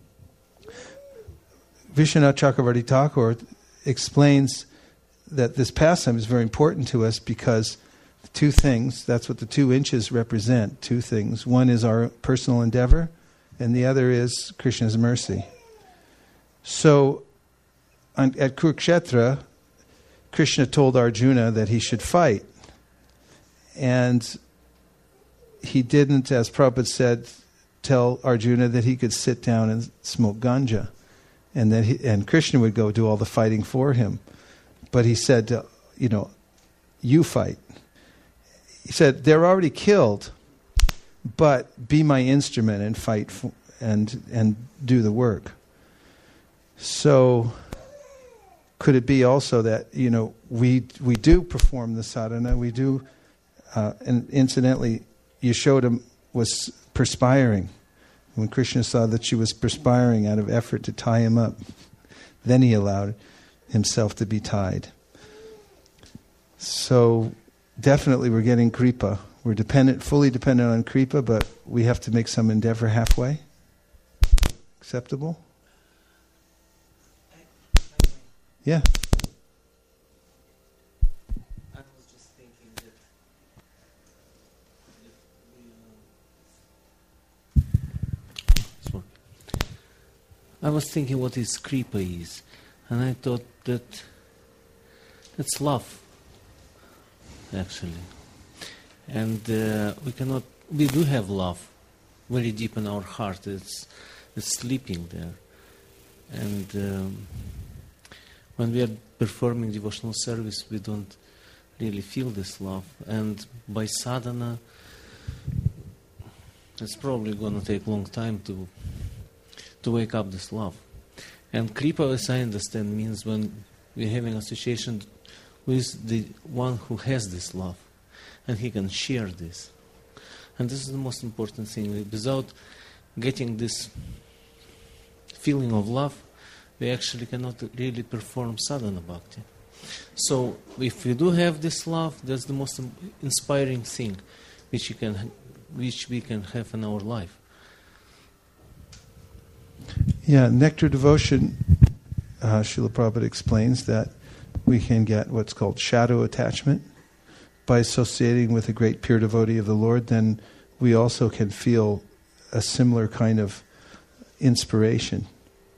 Vishwanath Chakravarti Thakur explains that this pastime is very important to us because two things, that's what the two inches represent, two things. One is our personal endeavor, and the other is Krishna's mercy. So, on, at Kurukshetra, Krishna told Arjuna that he should fight. And he didn't, as Prabhupada said, tell Arjuna that he could sit down and smoke ganja. And that he, and Krishna would go do all the fighting for him. But he said, uh, you know, you fight. He said, they're already killed, but be my instrument and fight for, and and do the work. So, could it be also that, you know, we we do perform the sadhana, we do, uh, and incidentally, Yashoda was perspiring. When Krishna saw that she was perspiring out of effort to tie him up, then he allowed himself to be tied. So, definitely we're getting kripa. We're dependent, fully dependent on kripa, but we have to make some endeavor halfway. Acceptable? Yeah.
I was just thinking that if we, uh, I was thinking what is kripa is, and I thought that it's love, actually. And uh, we cannot, we do have love very deep in our heart. It's, it's sleeping there. And um, when we are performing devotional service, we don't really feel this love. And by sadhana, it's probably going to take a long time to to wake up this love. And kripa, as I understand, means when we're having association with the one who has this love, and he can share this. And this is the most important thing. Without getting this feeling of love, we actually cannot really perform sadhana bhakti. So if we do have this love, that's the most inspiring thing which we can, which we can have in our life.
Yeah, nectar devotion, uh, Srila Prabhupada explains that we can get what's called shadow attachment. By associating with a great pure devotee of the Lord, then we also can feel a similar kind of inspiration.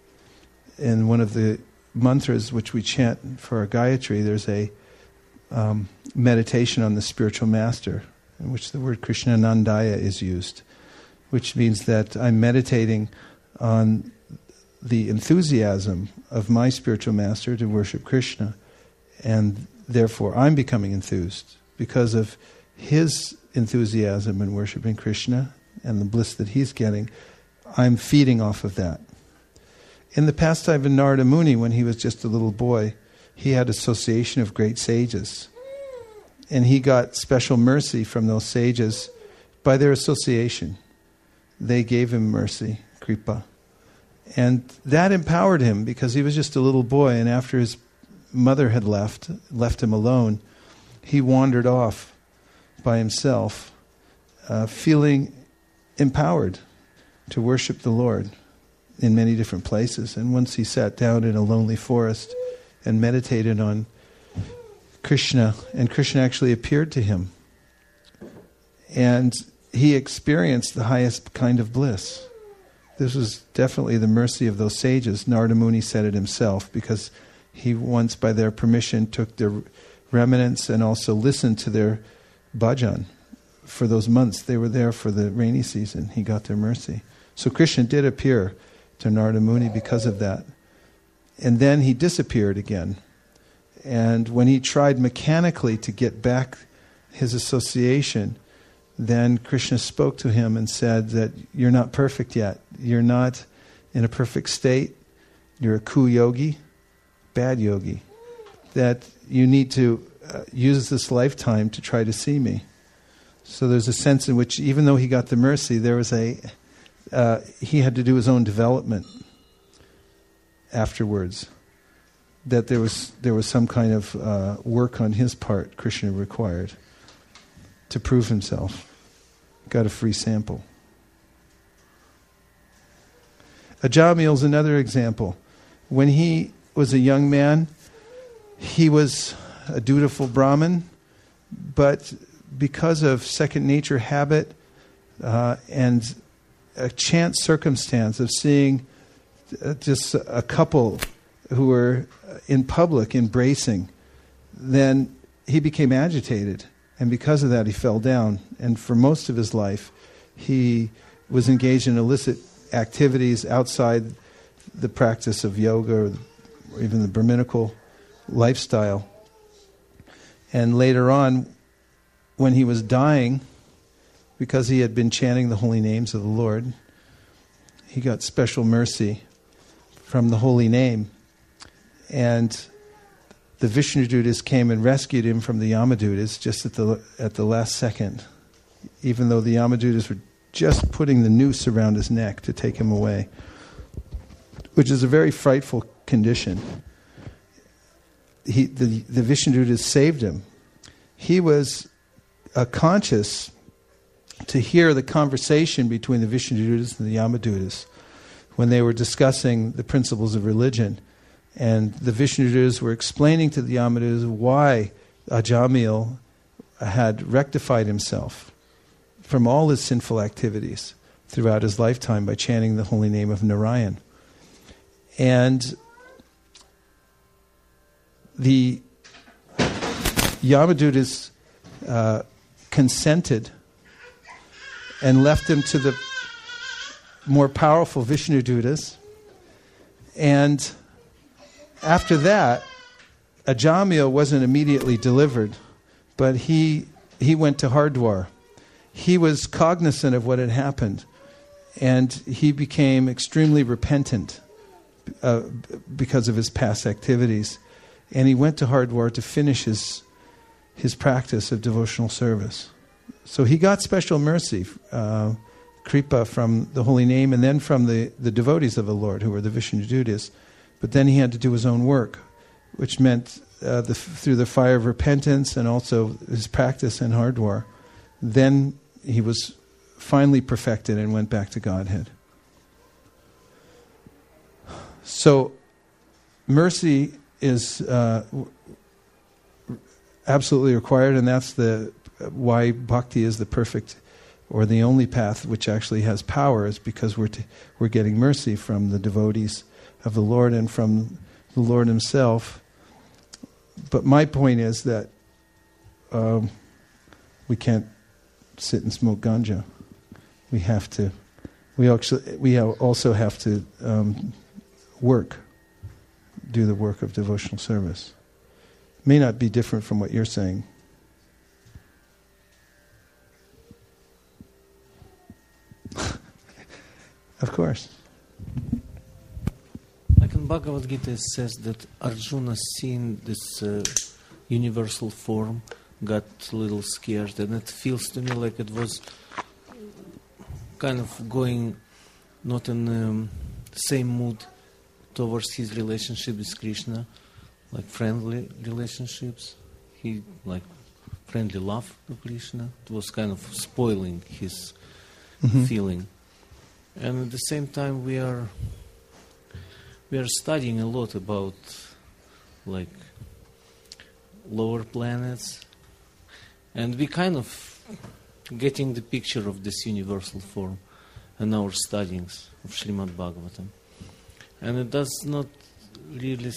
In one of the mantras which we chant for our Gayatri, there's a um, meditation on the spiritual master, in which the word Krishnanandaya is used, which means that I'm meditating on the enthusiasm of my spiritual master to worship Krishna, and therefore I'm becoming enthused because of his enthusiasm in worshiping Krishna and the bliss that he's getting. I'm feeding off of that. In the pastime of Narada Muni, when he was just a little boy, he had association of great sages. And he got special mercy from those sages by their association. They gave him mercy, kripa. And that empowered him because he was just a little boy, and after his mother had left, left him alone, he wandered off by himself, uh, feeling empowered to worship the Lord in many different places. And once he sat down in a lonely forest and meditated on Krishna, and Krishna actually appeared to him. And he experienced the highest kind of bliss. This was definitely the mercy of those sages. Narada Muni said it himself, because he once, by their permission, took their remnants and also listened to their bhajan. For those months they were there for the rainy season, he got their mercy. So Krishna did appear to Narada Muni because of that. And then he disappeared again. And when he tried mechanically to get back his association, then Krishna spoke to him and said that you're not perfect yet. You're not in a perfect state. You're a ku yogi, bad yogi. That you need to uh, use this lifetime to try to see me. So there's a sense in which, even though he got the mercy, there was a uh, he had to do his own development afterwards. That there was there was some kind of uh, work on his part Krishna required to prove himself. Got a free sample. Ajamil is another example. When he was a young man, he was a dutiful Brahmin, but because of second nature habit uh, and a chance circumstance of seeing uh, just a couple who were in public embracing, then he became agitated. And because of that, he fell down. And for most of his life, he was engaged in illicit activities outside the practice of yoga or even the Brahminical lifestyle. And later on, when he was dying, because he had been chanting the holy names of the Lord, he got special mercy from the holy name. And the Vishnudutas came and rescued him from the Yamadutas just at the at the last second, even though the Yamadutas were just putting the noose around his neck to take him away, which is a very frightful condition. He, the, the Vishnudutas saved him. He was uh, conscious to hear the conversation between the Vishnudutas and the Yamadutas when they were discussing the principles of religion. And the Vishnudutas were explaining to the Yamadutas why Ajamil had rectified himself from all his sinful activities throughout his lifetime by chanting the holy name of Narayan. And the Yamadutas uh, consented and left him to the more powerful Vishnudutas. And after that, Ajamil wasn't immediately delivered, but he he went to Hardwar. He was cognizant of what had happened, and he became extremely repentant uh, because of his past activities. And he went to Hardwar to finish his his practice of devotional service. So he got special mercy, uh, kripa, from the holy name, and then from the, the devotees of the Lord, who were the Vishnudutas. But then he had to do his own work, which meant uh, the, through the fire of repentance and also his practice in Hardwar, then he was finally perfected and went back to Godhead. So mercy is uh, absolutely required, and that's the why bhakti is the perfect or the only path which actually has power, is because we're t- we're getting mercy from the devotees of the Lord and from the Lord himself. But my point is that um, we can't sit and smoke ganja. We have to. We actually we have also have to um, work, do the work of devotional service. May not be different from what you're saying. Of course.
Like in Bhagavad Gita, it says that Arjuna, seeing this uh, universal form, got a little scared, and it feels to me like it was kind of going not in the um, same mood towards his relationship with Krishna, like friendly relationships. He like friendly love to Krishna. It was kind of spoiling his mm-hmm. feeling. And at the same time, we are we are studying a lot about like lower planets, and we kind of getting the picture of this universal form in our studiings of Srimad Bhagavatam. And it does not really,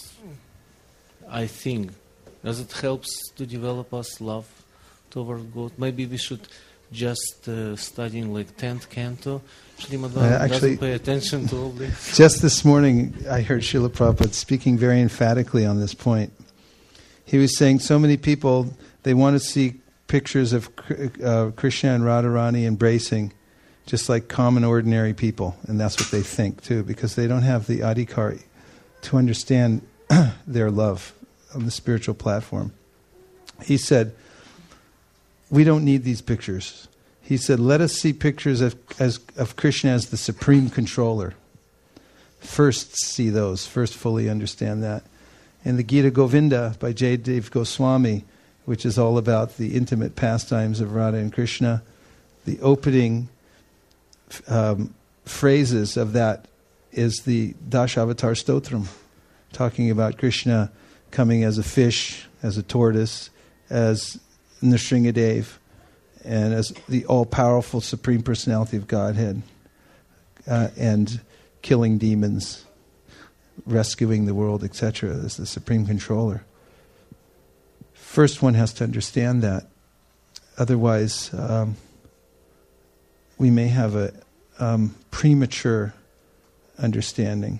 I think, does it helps to develop us love toward God? Maybe we should just uh, studying like tenth canto. Srimad Bhagavatam uh, doesn't pay attention to all this. Just
this morning, I heard Srila Prabhupada speaking very emphatically on this point. He was saying so many people, they want to see pictures of uh, Krishna and Radharani embracing, just like common, ordinary people. And that's what they think, too, because they don't have the adhikari to understand their love on the spiritual platform. He said, we don't need these pictures. He said, let us see pictures of, as, of Krishna as the supreme controller. First see those, first fully understand that. In the Gita Govinda by Jayadev Goswami, which is all about the intimate pastimes of Radha and Krishna, the opening um, phrases of that is the Dashavatar Stotram, talking about Krishna coming as a fish, as a tortoise, as Nrsingadev, and as the all-powerful Supreme Personality of Godhead, uh, and killing demons, rescuing the world, et cetera, as the Supreme Controller. First one has to understand that. Otherwise, um, we may have a um, premature understanding.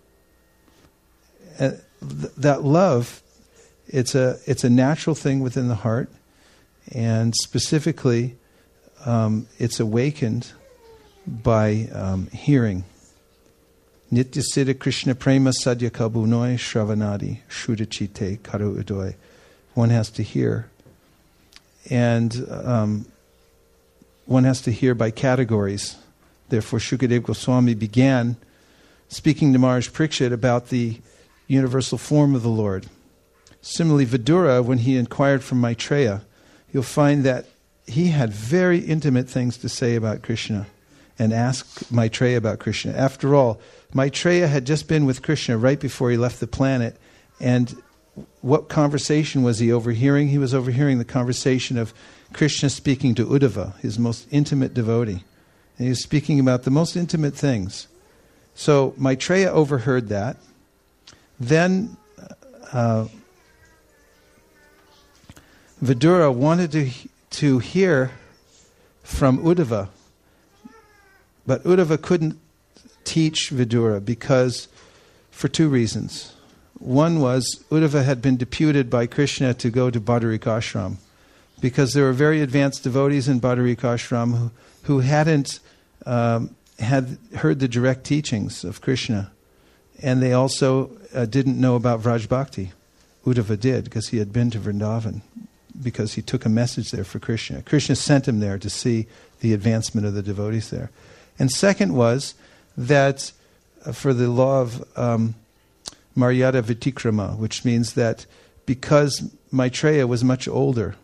Uh, th- that love, it's a it's a natural thing within the heart, and specifically, um, it's awakened by um, hearing. Nitya Siddha Krishna Prema Sadhya Kabunoi Shravanadi Shudachite Karu Udoy. One has to hear. And um, one has to hear by categories. Therefore, Shukadev Goswami began speaking to Maharaj Parikshit about the universal form of the Lord. Similarly, Vidura, when he inquired from Maitreya, you'll find that he had very intimate things to say about Krishna and ask Maitreya about Krishna. After all, Maitreya had just been with Krishna right before he left the planet, and what conversation was he overhearing? He was overhearing the conversation of Krishna speaking to Uddhava, his most intimate devotee. And he was speaking about the most intimate things. So Maitreya overheard that. Then uh, Vidura wanted to to hear from Uddhava, but Uddhava couldn't teach Vidura because, for two reasons. One was Uddhava had been deputed by Krishna to go to Badarika because there were very advanced devotees in Badarika who, who hadn't um, had heard the direct teachings of Krishna, and they also uh, didn't know about Vraj Bhakti. Uddhava did because he had been to Vrindavan, because he took a message there for Krishna. Krishna sent him there to see the advancement of the devotees there. And second was that uh, for the law of um, Maryada Vitikrama, which means that because Maitreya was much older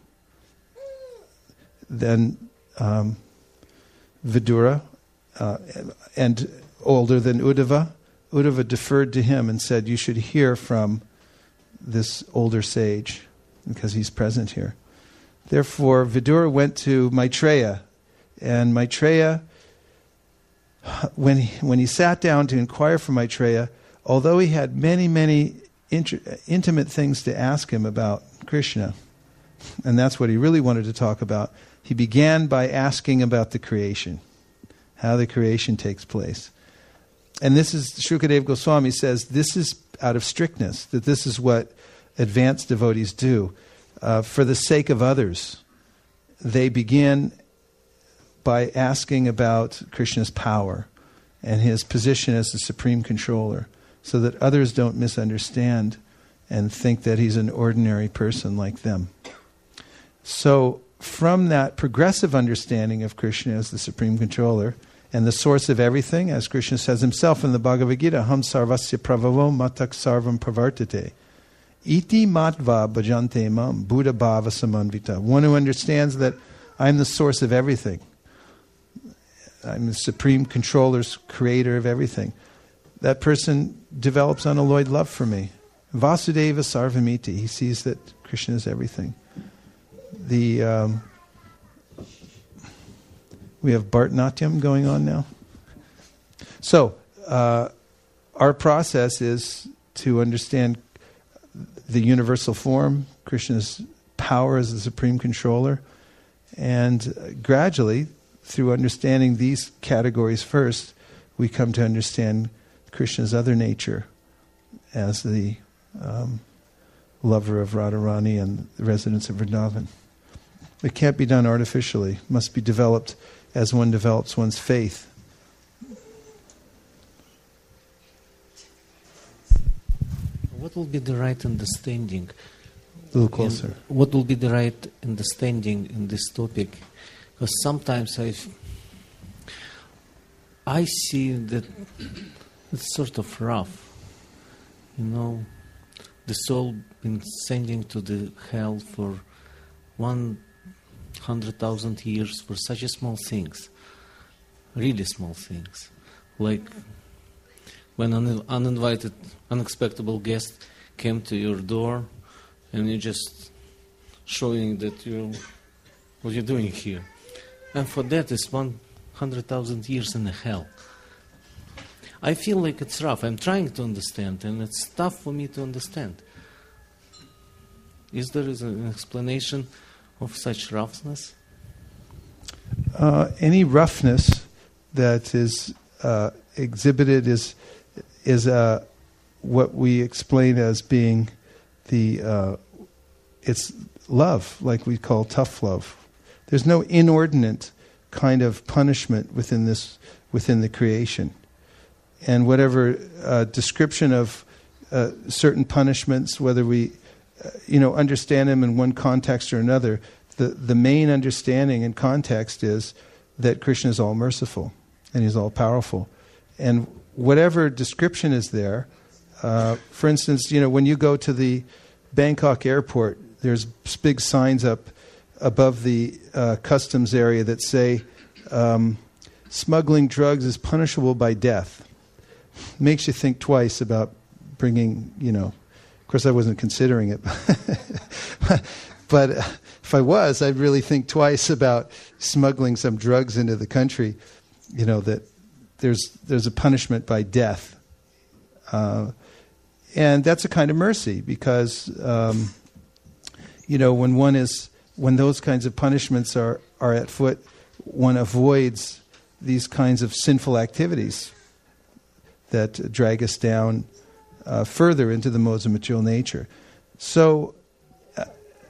than um, Vidura uh, and older than Uddhava, Uddhava deferred to him and said, you should hear from this older sage because he's present here. Therefore, Vidura went to Maitreya, and Maitreya, when he, when he sat down to inquire from Maitreya, although he had many, many inter- intimate things to ask him about Krishna, and that's what he really wanted to talk about, he began by asking about the creation, how the creation takes place. And this is, Shukadeva Goswami says, this is out of strictness, that this is what advanced devotees do. Uh, for the sake of others, they begin by asking about Krishna's power and his position as the supreme controller, so that others don't misunderstand and think that he's an ordinary person like them. So from that progressive understanding of Krishna as the supreme controller and the source of everything, as Krishna says himself in the Bhagavad Gita, Ham sarvasya pravavo matak sarvam pravartate. Iti matva bhajante mam buddha bhava samanvita. One who understands that I'm the source of everything. I'm the supreme controller, creator of everything. That person develops unalloyed love for me. Vasudeva sarvamiti. He sees that Krishna is everything. The um, we have Bharatanatyam going on now. So uh, our process is to understand the universal form, Krishna's power as the supreme controller, and gradually, through understanding these categories first, we come to understand Krishna's other nature as the um, lover of Radharani and the residents of Vrindavan. It can't be done artificially. It must be developed as one develops one's faith.
What will be the right understanding?
A little closer.
In, what will be the right understanding in this topic? Because sometimes I, I see that it's sort of rough. You know, the soul been sending to the hell for one hundred thousand years for such a small things, really small things, like when an uninvited, unexpected guest came to your door, and you're just showing that you, what you're doing here, and for that is one hundred thousand years in a hell. I feel like it's rough. I'm trying to understand, and it's tough for me to understand. Is there is an explanation of such roughness?
Uh, any roughness that is uh, exhibited is is uh, what we explain as being the uh, it's love, like we call tough love. There's no inordinate kind of punishment within this within the creation, and whatever uh, description of uh, certain punishments, whether we uh, you know understand them in one context or another, the the main understanding and context is that Krishna is all merciful and he's all powerful, and whatever description is there. Uh, for instance, you know when you go to the Bangkok airport, there's big signs up above the uh, customs area that say um, smuggling drugs is punishable by death. Makes you think twice about bringing, you know, of course I wasn't considering it, but if I was, I'd really think twice about smuggling some drugs into the country, you know, that there's there's a punishment by death. Uh, and that's a kind of mercy because, um, you know, when one is, when those kinds of punishments are, are at foot, one avoids these kinds of sinful activities that drag us down uh, further into the modes of material nature. So, uh,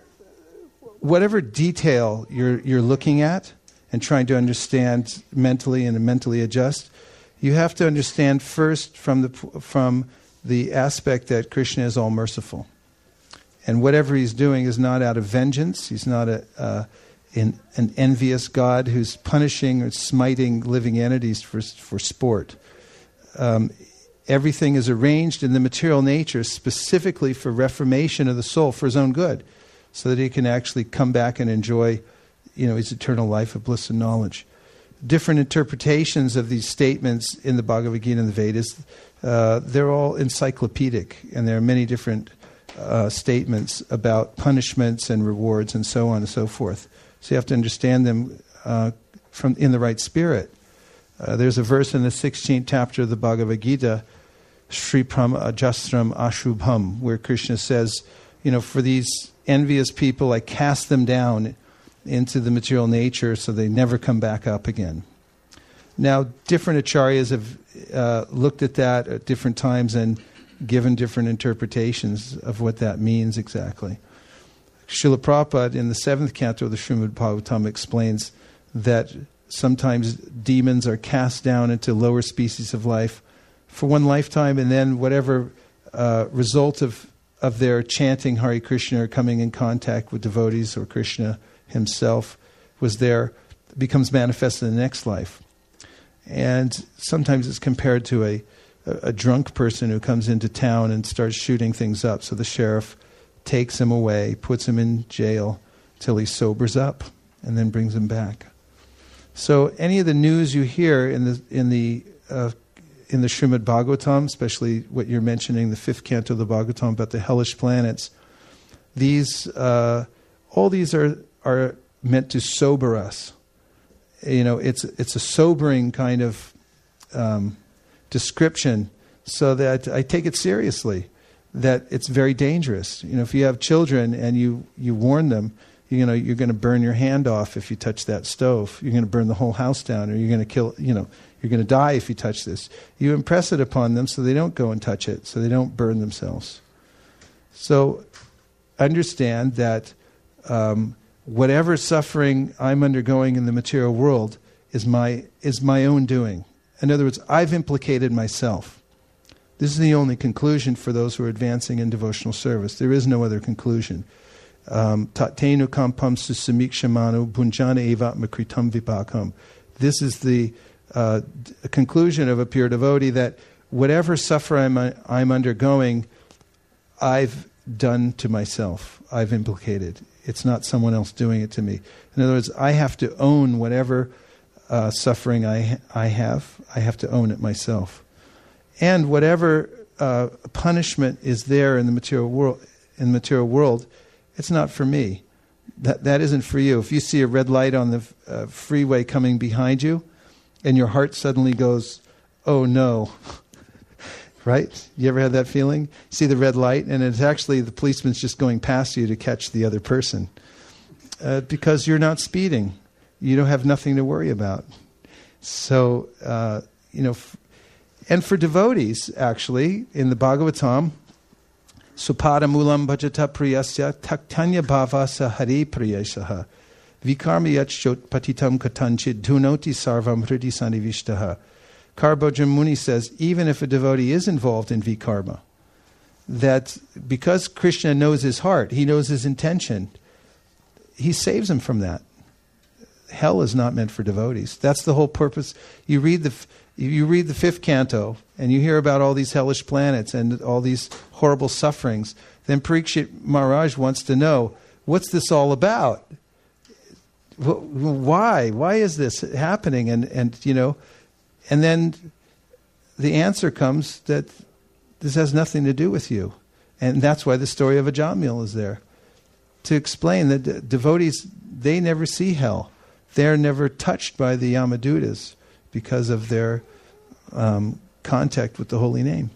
whatever detail you're you're looking at and trying to understand mentally and mentally adjust, you have to understand first from the from the aspect that Krishna is all merciful, and whatever he's doing is not out of vengeance. He's not a uh, in, an envious God who's punishing or smiting living entities for for sport. Um, everything is arranged in the material nature specifically for reformation of the soul, for his own good, so that he can actually come back and enjoy, you know, his eternal life of bliss and knowledge. Different interpretations of these statements in the Bhagavad Gita and the Vedas, uh, they're all encyclopedic, and there are many different uh, statements about punishments and rewards and so on and so forth. So you have to understand them uh, from in the right spirit. Uh, there's a verse in the sixteenth chapter of the Bhagavad Gita, Shri Prama Ajastram Ashubham, where Krishna says, you know, for these envious people, I cast them down into the material nature so they never come back up again. Now, different acharyas have uh, looked at that at different times and given different interpretations of what that means exactly. Srila Prabhupada in the seventh canto of the Srimad Bhagavatam explains that sometimes demons are cast down into lower species of life for one lifetime, and then whatever uh, result of, of their chanting Hare Krishna or coming in contact with devotees or Krishna himself was there, becomes manifest in the next life. And sometimes it's compared to a, a, a drunk person who comes into town and starts shooting things up. So the sheriff takes him away, puts him in jail till he sobers up, and then brings him back. So any of the news you hear in the in the uh, in the Srimad Bhagavatam, especially what you're mentioning, the fifth canto of the Bhagavatam about the hellish planets, these uh, all these are are meant to sober us. You know, it's it's a sobering kind of um, description, so that I take it seriously. That it's very dangerous. You know, if you have children and you you warn them, you know, you're going to burn your hand off if you touch that stove. You're going to burn the whole house down, or you're going to kill, you know, you're going to die if you touch this. You impress it upon them so they don't go and touch it, so they don't burn themselves. So understand that um, whatever suffering I'm undergoing in the material world is my is my own doing. In other words, I've implicated myself. This is the only conclusion for those who are advancing in devotional service. There is no other conclusion. Tatenu kampam susamikshemanu bunjana evatma kritam vipakam. This is the uh, d- conclusion of a pure devotee, that whatever suffering I'm, I'm undergoing, I've done to myself. I've implicated. It's not someone else doing it to me. In other words, I have to own whatever uh, suffering I I have. I have to own it myself. And whatever uh, punishment is there in the material world, in the material world, it's not for me. That that isn't for you. If you see a red light on the uh, freeway coming behind you, and your heart suddenly goes, "Oh no!" Right? You ever had that feeling? See the red light, and it's actually the policeman's just going past you to catch the other person, uh, because you're not speeding. You don't have nothing to worry about. So uh, you know. F- And for devotees, actually, in the Bhagavatam, Supada mulam bhajata priyasya taktanya bhavasa hari priyasaha vikarma yachot patitam katanchid dhunoti sarvam hridi sanivishtaha. Karbhojan Muni says, even if a devotee is involved in vikarma, that because Krishna knows his heart, he knows his intention, he saves him from that. Hell is not meant for devotees. That's the whole purpose. You read the you read the fifth canto and you hear about all these hellish planets and all these horrible sufferings. Then Parikshit Maharaj wants to know, what's this all about? why? Why is this happening? And, and, you know, and then the answer comes that this has nothing to do with you. And that's why the story of Ajamil is there. To explain that de- devotees, they never see hell. They're never touched by the Yamadutas because of their um, contact with the holy name.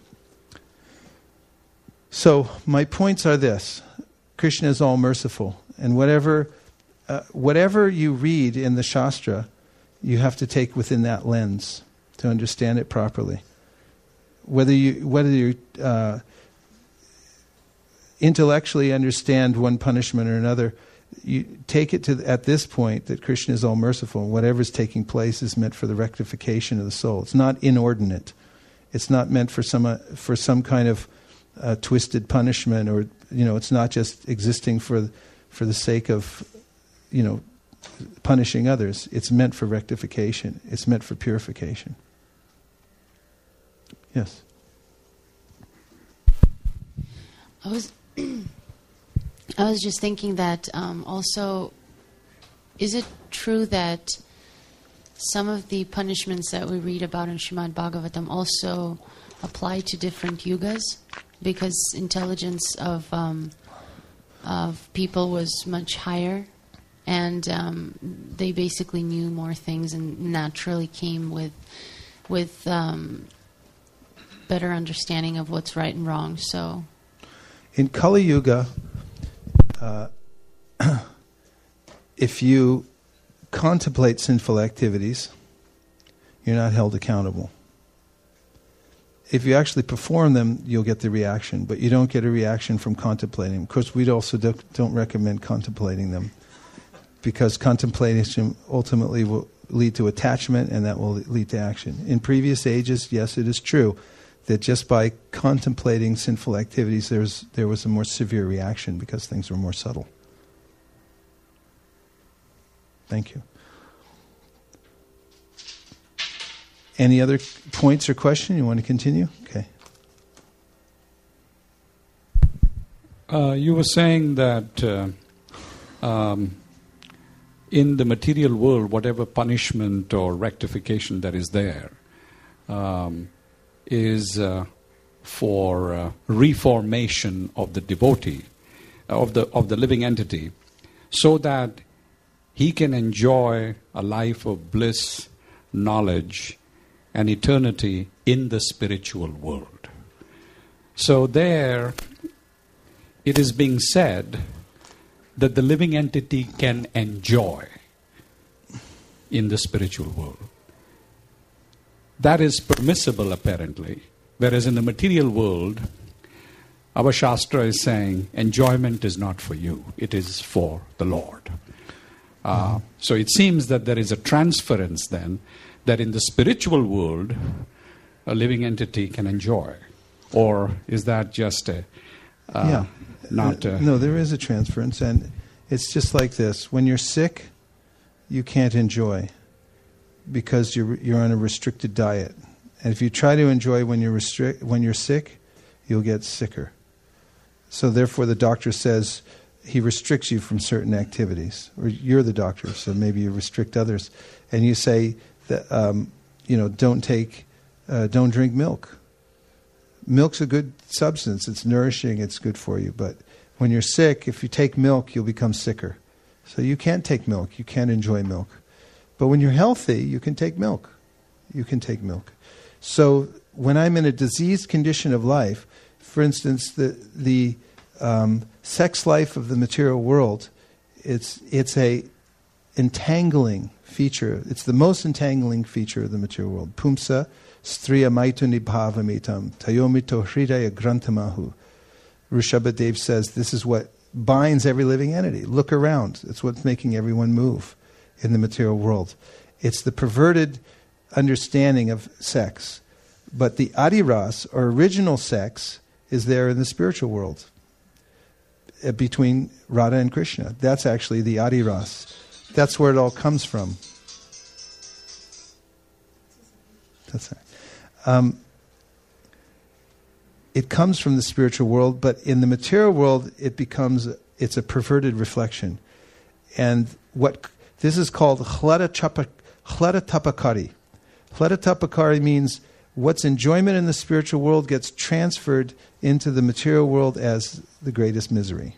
So my points are this. Krishna is all merciful. And whatever uh, whatever you read in the Shastra, you have to take within that lens to understand it properly. Whether you whether you uh, intellectually understand one punishment or another, you take it to at this point that Krishna is all merciful, and whatever's taking place is meant for the rectification of the soul. It's not inordinate. It's not meant for some uh, for some kind of uh, twisted punishment, or you know, it's not just existing for for the sake of you know punishing others. It's meant for rectification. It's meant for purification. Yes.
I was I was just thinking that um, also, is it true that some of the punishments that we read about in Srimad Bhagavatam also apply to different yugas? Because intelligence of um, of people was much higher, and um, they basically knew more things and naturally came with with um, better understanding of what's right and wrong. So,
in Kali Yuga, uh, if you contemplate sinful activities, you're not held accountable. If you actually perform them, you'll get the reaction, but you don't get a reaction from contemplating them. Of course, we also do, don't recommend contemplating them, because contemplation ultimately will lead to attachment, and that will lead to action. In previous ages, yes, it is true that just by contemplating sinful activities, there's, there was a more severe reaction because things were more subtle. Thank you. Any other points or question? You want to continue? Okay.
Uh, you were saying that uh, um, in the material world, whatever punishment or rectification that is there um, is uh, for uh, reformation of the devotee, of the of the living entity, so that he can enjoy a life of bliss, knowledge, and eternity in the spiritual world. So there, it is being said that the living entity can enjoy in the spiritual world. That is permissible, apparently. Whereas in the material world, our Shastra is saying enjoyment is not for you, it is for the Lord. Uh, so it seems that there is a transference then, that in the spiritual world, a living entity can enjoy. Or is that just a... Uh,
yeah.
Not a,
no, there is a transference, and it's just like this. When you're sick, you can't enjoy because you're you're on a restricted diet. And if you try to enjoy when you're restrict when you're sick, you'll get sicker. So therefore the doctor says he restricts you from certain activities. Or you're the doctor, so maybe you restrict others. And you say that um, you know, don't take uh, don't drink milk. Milk's a good substance. It's nourishing. It's good for you. But when you're sick, if you take milk, you'll become sicker. So you can't take milk. You can't enjoy milk. But when you're healthy, you can take milk. You can take milk. So when I'm in a diseased condition of life, for instance, the the um, sex life of the material world, it's it's a entangling feature. It's the most entangling feature of the material world. Pumsa striya maituni bhavamitam tayomito hridaya grantamahu. Rishabhadev says this is what binds every living entity. Look around. It's what's making everyone move in the material world. It's the perverted understanding of sex. But the adiras, or original sex, is there in the spiritual world uh, between Radha and Krishna. That's actually the adiras. That's where it all comes from. That's right. Um, it comes from the spiritual world, but in the material world, it becomes, it's a perverted reflection. And what This is called Hladatappakari. Hladatappakari means what's enjoyment in the spiritual world gets transferred into the material world as the greatest misery.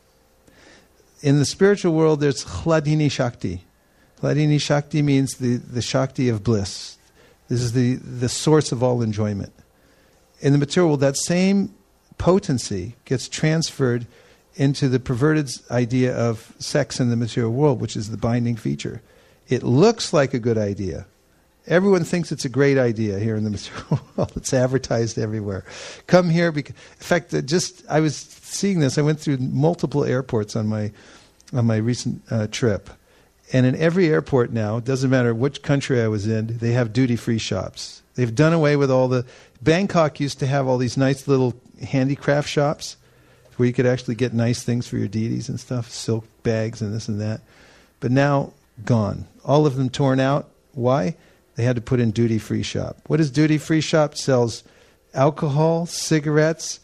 In the spiritual world, there's Hladini Shakti. Hladini Shakti means the, the Shakti of bliss. This is the, the source of all enjoyment. In the material world, that same potency gets transferred into the perverted idea of sex in the material world, which is the binding feature. It looks like a good idea. Everyone thinks it's a great idea here in the material world. It's advertised everywhere. Come here. Because, in fact, just I was seeing this. I went through multiple airports on my on my recent uh, trip, and in every airport now, it doesn't matter which country I was in, they have duty-free shops. They've done away with all the. Bangkok used to have all these nice little handicraft shops where you could actually get nice things for your deities and stuff, silk bags and this and that. But now, gone. All of them torn out. Why? They had to put in duty-free shop. What is duty-free shop? Sells alcohol, cigarettes,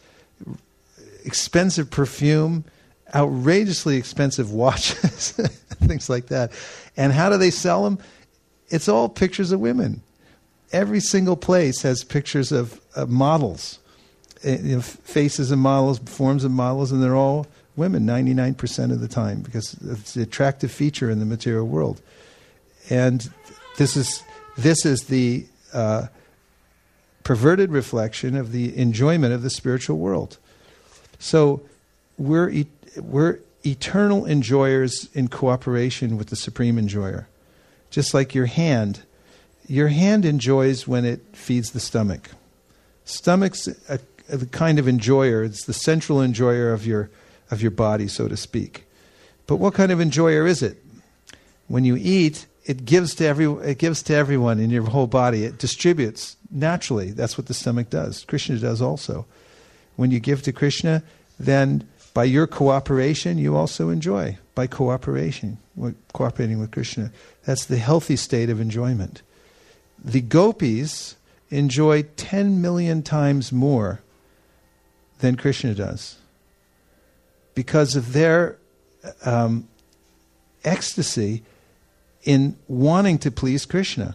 expensive perfume, outrageously expensive watches, things like that. And how do they sell them? It's all pictures of women. Every single place has pictures of, of models, you know, faces of models, forms of models, and they're all women ninety-nine percent of the time because it's the attractive feature in the material world. And this is this is the uh, perverted reflection of the enjoyment of the spiritual world. So we're e- we're eternal enjoyers in cooperation with the Supreme Enjoyer. Just like your hand. Your hand enjoys when it feeds the stomach. Stomach's a, a kind of enjoyer. It's the central enjoyer of your of your body, so to speak. But what kind of enjoyer is it? When you eat, it gives to every it gives to everyone in your whole body. It distributes naturally. That's what the stomach does. Krishna does also. When you give to Krishna, then by your cooperation, you also enjoy. By cooperation, cooperating with Krishna. That's the healthy state of enjoyment. The gopis enjoy ten million times more than Krishna does because of their um, ecstasy in wanting to please Krishna.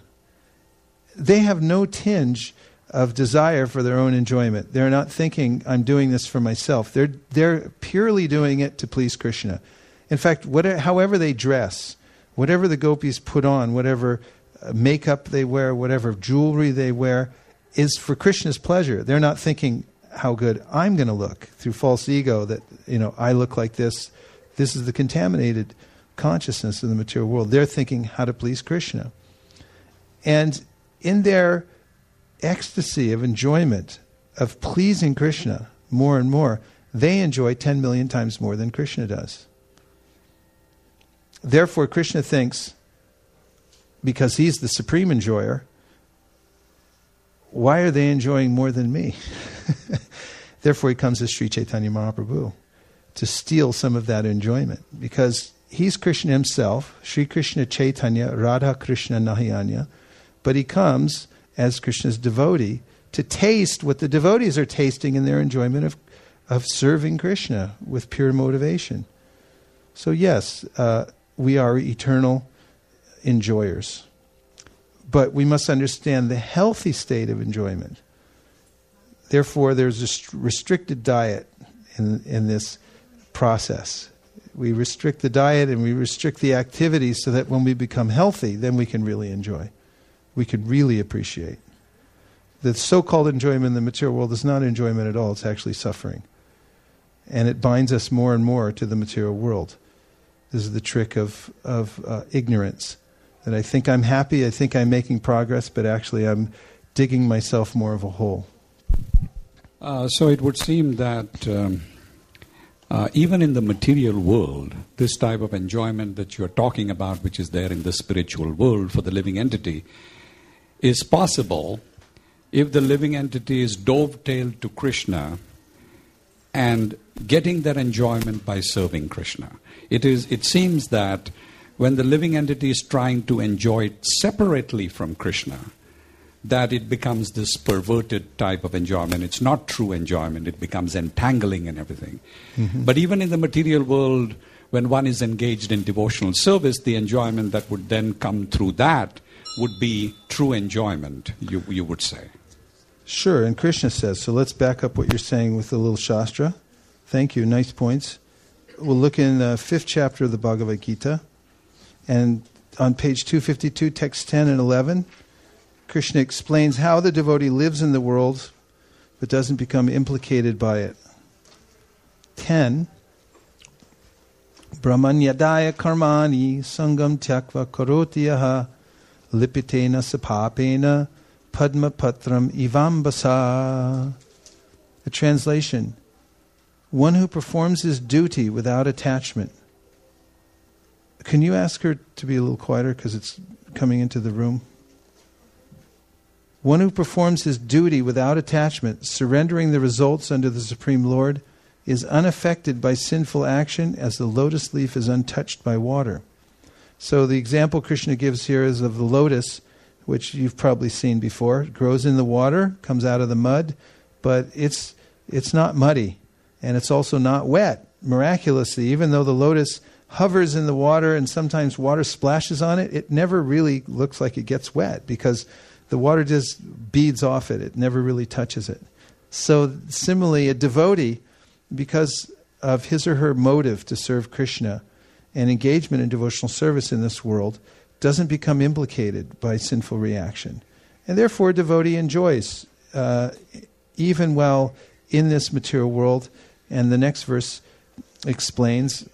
They have no tinge of desire for their own enjoyment. They're not thinking, I'm doing this for myself. They're they're purely doing it to please Krishna. In fact, whatever, however they dress, whatever the gopis put on, whatever makeup they wear, whatever jewelry they wear, is for Krishna's pleasure. They're not thinking how good I'm going to look through false ego that, you know, I look like this. This is the contaminated consciousness of the material world. They're thinking how to please Krishna. And in their ecstasy of enjoyment, of pleasing Krishna more and more, they enjoy ten million times more than Krishna does. Therefore, Krishna thinks, because he's the supreme enjoyer, why are they enjoying more than me? Therefore he comes as Sri Chaitanya Mahaprabhu to steal some of that enjoyment. Because he's Krishna himself, Sri Krishna Chaitanya, Radha Krishna Nahiyanya, but he comes as Krishna's devotee to taste what the devotees are tasting in their enjoyment of, of serving Krishna with pure motivation. So yes, uh, we are eternal enjoyers. But we must understand the healthy state of enjoyment. Therefore, there's a st- restricted diet in, in this process. We restrict the diet and we restrict the activities so that when we become healthy, then we can really enjoy. We can really appreciate. The so-called enjoyment in the material world is not enjoyment at all. It's actually suffering. And it binds us more and more to the material world. This is the trick of, of uh, ignorance. That I think I'm happy, I think I'm making progress, but actually I'm digging myself more of a hole.
Uh, so it would seem that um, uh, even in the material world, this type of enjoyment that you're talking about, which is there in the spiritual world for the living entity, is possible if the living entity is dovetailed to Krishna and getting that enjoyment by serving Krishna. It is. It seems that when the living entity is trying to enjoy it separately from Krishna, that it becomes this perverted type of enjoyment. It's not true enjoyment. It becomes entangling and everything. Mm-hmm. But even in the material world, when one is engaged in devotional service, the enjoyment that would then come through that would be true enjoyment, you, you would say.
Sure, and Krishna says, so let's back up what you're saying with the little Shastra. Thank you, nice points. We'll look in the fifth chapter of the Bhagavad Gita, and on page two fifty-two, text ten and eleven, Krishna explains how the devotee lives in the world but doesn't become implicated by it. ten. Brahmanyadaya karmani sangam tyakva karotiyaha lipitena sapapena padma patram ivambasa. A translation. One who performs his duty without attachment. Can you ask her to be a little quieter because it's coming into the room? One who performs his duty without attachment, surrendering the results unto the Supreme Lord, is unaffected by sinful action as the lotus leaf is untouched by water. So the example Krishna gives here is of the lotus, which you've probably seen before. It grows in the water, comes out of the mud, but it's it's not muddy, and it's also not wet. Miraculously, even though the lotus hovers in the water and sometimes water splashes on it, it never really looks like it gets wet because the water just beads off it. It never really touches it. So similarly, a devotee, because of his or her motive to serve Krishna and engagement in devotional service in this world, doesn't become implicated by sinful reaction. And therefore, a devotee enjoys, uh, even while in this material world. And the next verse explains,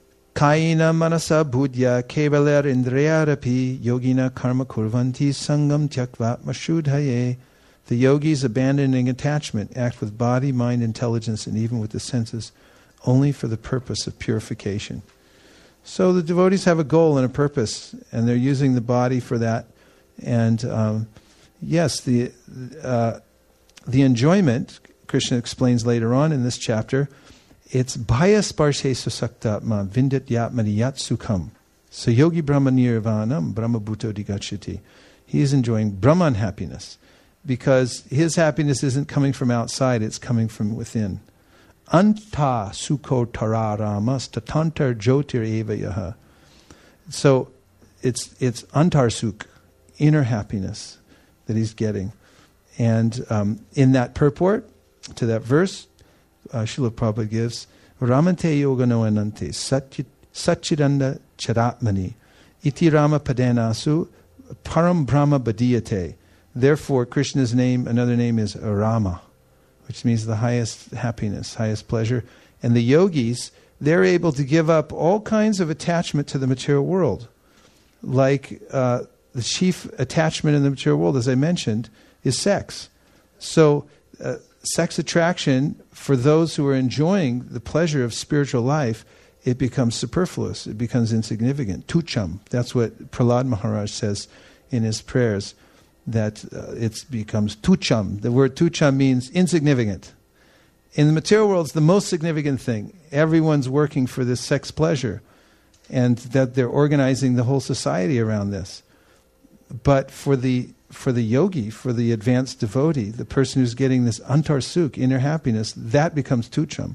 Kaina manasa budya kevaler indriyarapi yogina karma kurvanti sangam tyakva mashudhaye. The yogis, abandoning attachment, act with body, mind, intelligence, and even with the senses, only for the purpose of purification. So the devotees have a goal and a purpose, and they're using the body for that. And um, yes, the uh, the enjoyment, Krishna explains later on in this chapter, it's bhaya sparshe susaktatma vindat yatmani yat sukham. So yogi brahma nirvanam brahma bhuto digachati. He is enjoying Brahman happiness, because his happiness isn't coming from outside, it's coming from within. Anta sukho tararamas tatantar jyotir evayaha. So it's it's antar sukh, inner happiness that he's getting. And um, in that purport to that verse, uh, Srila Prabhupada gives, Ramante yogano anante satchidanda charatmani iti rama padenasu param brahma badiyate. Therefore, Krishna's name, another name is Rama, which means the highest happiness, highest pleasure. And the yogis, they're able to give up all kinds of attachment to the material world. Like uh, the chief attachment in the material world, as I mentioned, is sex. So uh, sex attraction, for those who are enjoying the pleasure of spiritual life, it becomes superfluous. It becomes insignificant. Tucham. That's what Prahlad Maharaj says in his prayers, that uh, it becomes tucham. The word tucham means insignificant. In the material world, it's the most significant thing. Everyone's working for this sex pleasure, and that they're organizing the whole society around this. But for the for the yogi, for the advanced devotee, the person who's getting this antar sukh, inner happiness, that becomes tucham.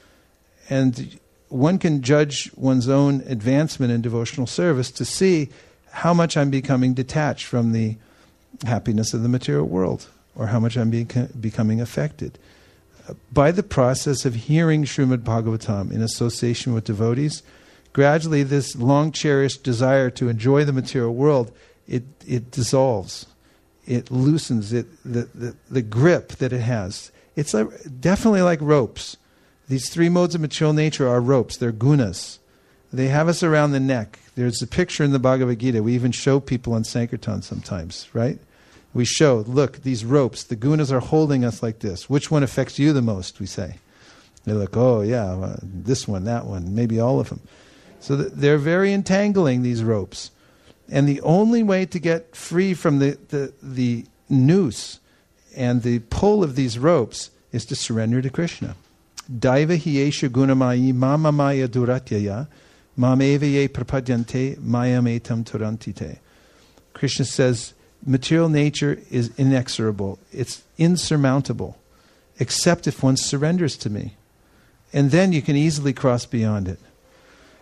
And one can judge one's own advancement in devotional service to see how much I'm becoming detached from the happiness of the material world, or how much I'm beca- becoming affected. Uh, by the process of hearing Srimad Bhagavatam in association with devotees, gradually this long-cherished desire to enjoy the material world, it it dissolves. It loosens it, the, the, the grip that it has. It's like, definitely like ropes. These three modes of material nature are ropes. They're gunas. They have us around the neck. There's a picture in the Bhagavad Gita. We even show people on Sankirtan sometimes, right? We show, look, these ropes, the gunas are holding us like this. Which one affects you the most, we say. They're like, oh yeah, uh, this one, that one, maybe all of them. So th- they're very entangling, these ropes. And the only way to get free from the, the, the noose and the pull of these ropes is to surrender to Krishna. Daiva hiesha gunamayi mama maya duratyaya mamevaye prapadyante mayam etam turantite. Krishna says, material nature is inexorable. It's insurmountable, except if one surrenders to me. And then you can easily cross beyond it.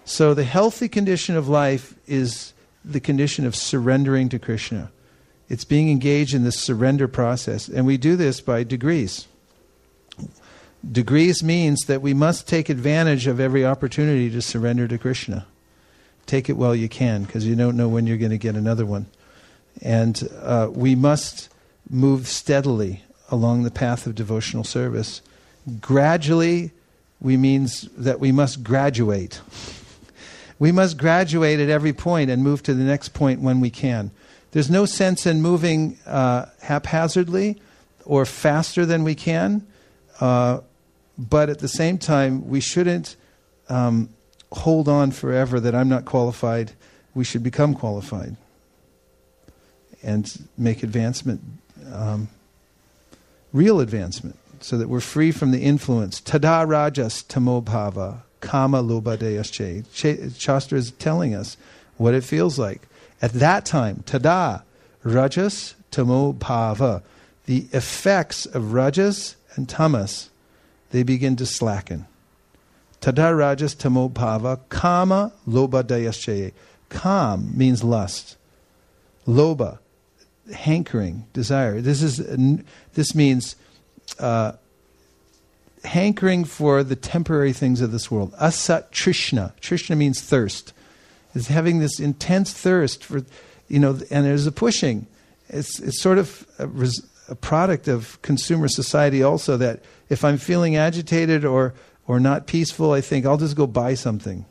So the healthy condition of life is the condition of surrendering to Krishna. It's being engaged in this surrender process. And we do this by degrees. Degrees means that we must take advantage of every opportunity to surrender to Krishna. Take it while you can, because you don't know when you're going to get another one. And uh, we must move steadily along the path of devotional service. Gradually, we means that we must graduate. We must graduate at every point and move to the next point when we can. There's no sense in moving uh, haphazardly or faster than we can, uh, but at the same time, we shouldn't um, hold on forever that I'm not qualified. We should become qualified and make advancement, um, real advancement, so that we're free from the influence. Tada rajas tamo bhava, kama lobha deyasche. Shastra is telling us what it feels like. At that time, tada rajas tamo bhava, the effects of rajas and tamas, they begin to slacken. Tada rajas tamo bhava, kama lobha deyasche. Kam means lust. Lobha, hankering, desire. This is this means uh, hankering for the temporary things of this world. Asat trishna. Trishna means thirst. Is having this intense thirst for, you know, and there's a pushing. It's it's sort of a, res, a product of consumer society also, that if I'm feeling agitated or or not peaceful, I think I'll just go buy something.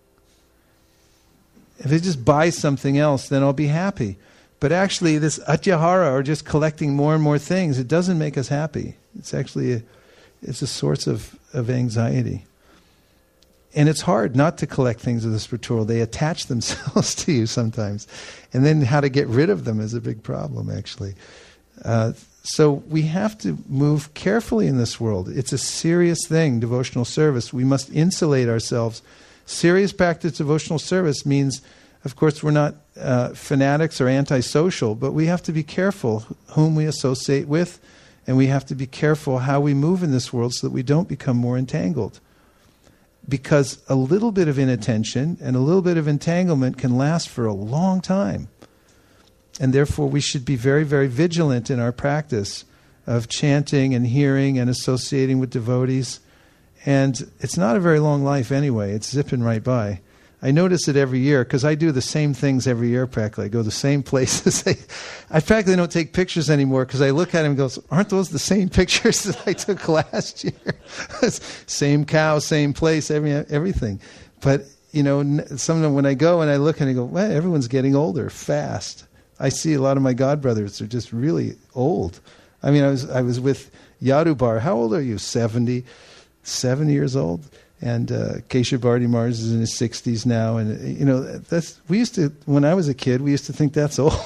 If I just buy something else, then I'll be happy. But actually, this atyahara, or just collecting more and more things, it doesn't make us happy. It's actually a, it's a source of, of anxiety. And it's hard not to collect things of the spiritual world. They attach themselves to you sometimes. And then how to get rid of them is a big problem, actually. Uh, so we have to move carefully in this world. It's a serious thing, devotional service. We must insulate ourselves. Serious practice devotional service means, of course, we're not uh, fanatics or antisocial, but we have to be careful whom we associate with, and we have to be careful how we move in this world so that we don't become more entangled. Because a little bit of inattention and a little bit of entanglement can last for a long time. And therefore we should be very, very vigilant in our practice of chanting and hearing and associating with devotees. And it's not a very long life anyway. It's zipping right by. I notice it every year because I do the same things every year practically. I go to the same places. I, I practically don't take pictures anymore because I look at them and go, aren't those the same pictures that I took last year? Same cow, same place, every, everything. But, you know, sometimes when I go and I look and I go, well, everyone's getting older fast. I see a lot of my godbrothers are just really old. I mean, I was I was with Yadubar. How old are you? seventy Seven years old. And uh, Keshav Bharti Maharaj is in his sixties now. And, you know, that's we used to, when I was a kid, we used to think that's old.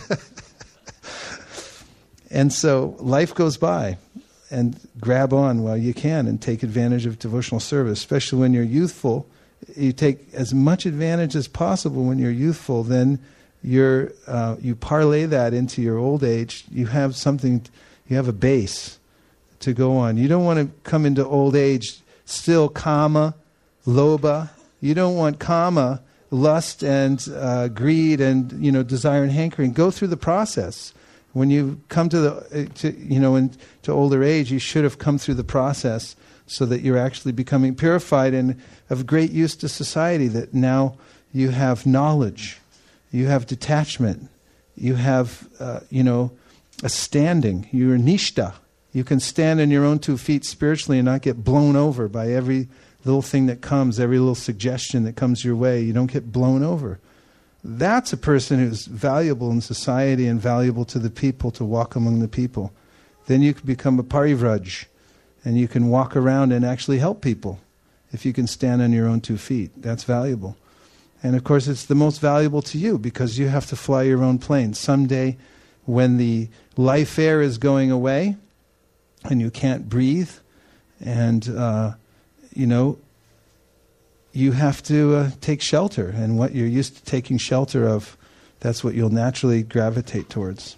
And so life goes by. And grab on while you can and take advantage of devotional service, especially when you're youthful. You take as much advantage as possible when you're youthful, then you're, uh, you parlay that into your old age. You have something, you have a base to go on. You don't want to come into old age still kama, lobha. You don't want kama, lust and uh, greed and, you know, desire and hankering. Go through the process. When you come to the, to, you know, in, to older age, you should have come through the process so that you're actually becoming purified and of great use to society. That now you have knowledge, you have detachment, you have, uh, you know, a standing. You're nishta. You can stand on your own two feet spiritually and not get blown over by every little thing that comes, every little suggestion that comes your way. You don't get blown over. That's a person who's valuable in society and valuable to the people, to walk among the people. Then you can become a parivraj, and you can walk around and actually help people if you can stand on your own two feet. That's valuable. And of course it's the most valuable to you because you have to fly your own plane. Someday when the life air is going away and you can't breathe and, uh, you know, you have to uh, take shelter. And what you're used to taking shelter of, that's what you'll naturally gravitate towards.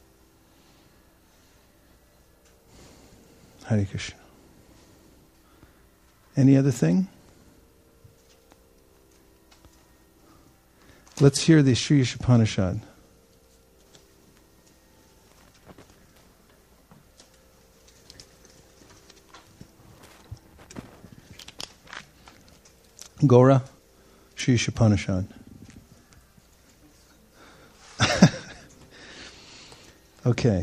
Hare Krishna. Any other thing? Let's hear the Sri Upanishad. Gora, Sri Upanishad. Okay.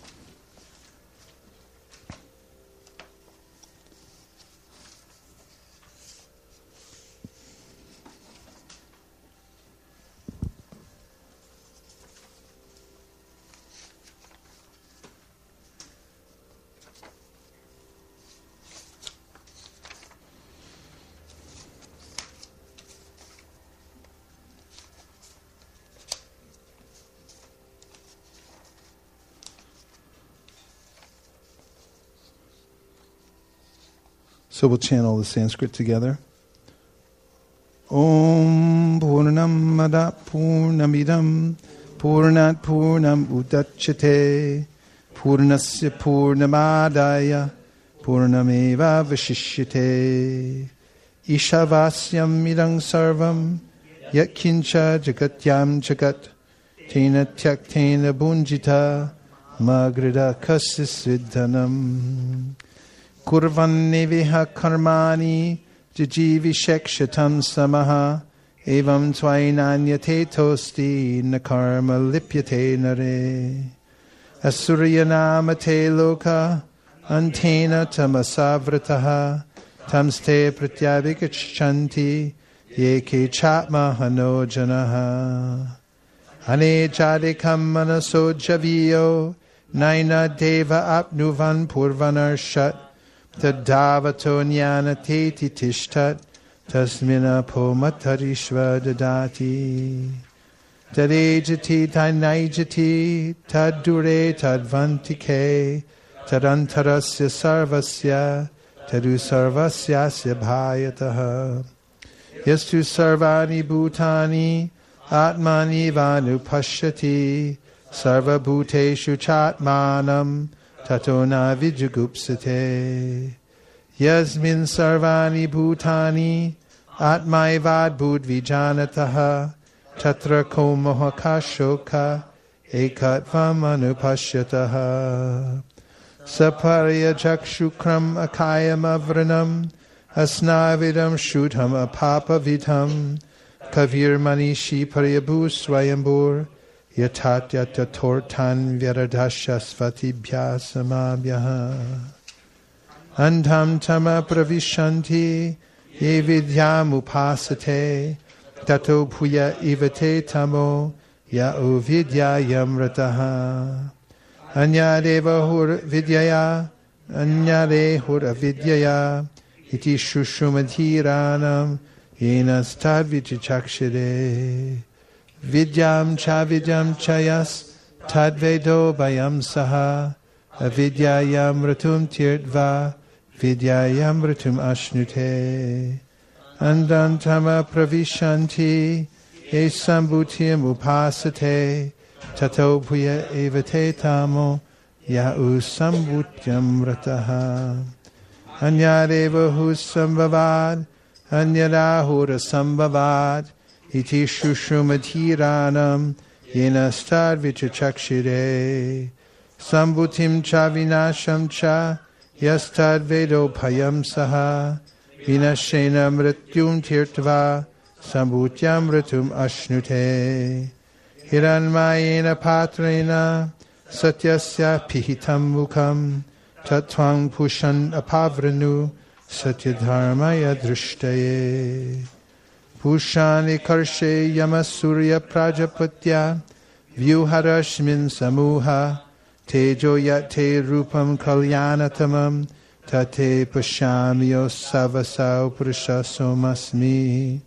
So we'll channel the Sanskrit together. Om Purnam Mada Purnamidam Purnat Purnam Udachyate Purnasya Purnamadaya Purnameva Vashishyate Ishavasyam Idang Sarvam Yat Kincha Jagatyam Jagat Tena Tyaktena Bunjita Magrida Kasisvidhanam Kurvanneviha karmani jijivishekshatam samaha evam tvainanyate tosti nakarma lipyate nare asuryanamate loka antena tamasavrataha tamste pratyavikachanti yeke chatma hanojanaha ane jadikam manaso javiyo naina deva apnuvan purvanarshat Tadavato jnanate tishtat tasmina pomatarishva dadati tadejati tanaijati tadure tadvantike tadantarasya sarvasya tadu sarvasyasya bhayataha yastu sarvani bhutani atmani vanupashyati sarva bhuteshu chatmanam tato na vijagupsate yasmin sarvani bhutani atmaivad budvijanataha tatra ko mohakashoka ekatvam anupashyataha saparya chakshukram akayam avranam asnavidam shuddham apapavidham kavir manishi paryabhu swayambur yatat yatatortan vyaradashasvatibhya samabhyaha andham tama pravishanti ye vidyam upasate tato puya ivate tamo ya o vidyayam rataha anyadeva hur vidyaya anyade hur avidyaya iti shushumadhiranam yenastad vichachakshire Vidyam cha vidyam chayas tadvedo bayam saha avidyayam ratum tirtva vidyayam ratum ashnute andantama pravishanti esambhutyam upasate tato puya evate tamo yau sambhutyam rataha anyadeva husambhavad anyadahura sambhavad iti shushumadhiranam yenastad vichachakshire sambhutim cha vinasham cha yastad vedo payam saha vinashena mrityum tirtva sambhutyam mritum ashnute hiranmayena patrena satyasya pihitam mukham tatvang pushan apavranu satyadharmaya drishtaye Pushani karshe yamasurya prajapatya vyuharashmin samuha tejo yate rupam kalyanatamam tate pashamyo savasau purusha somasmi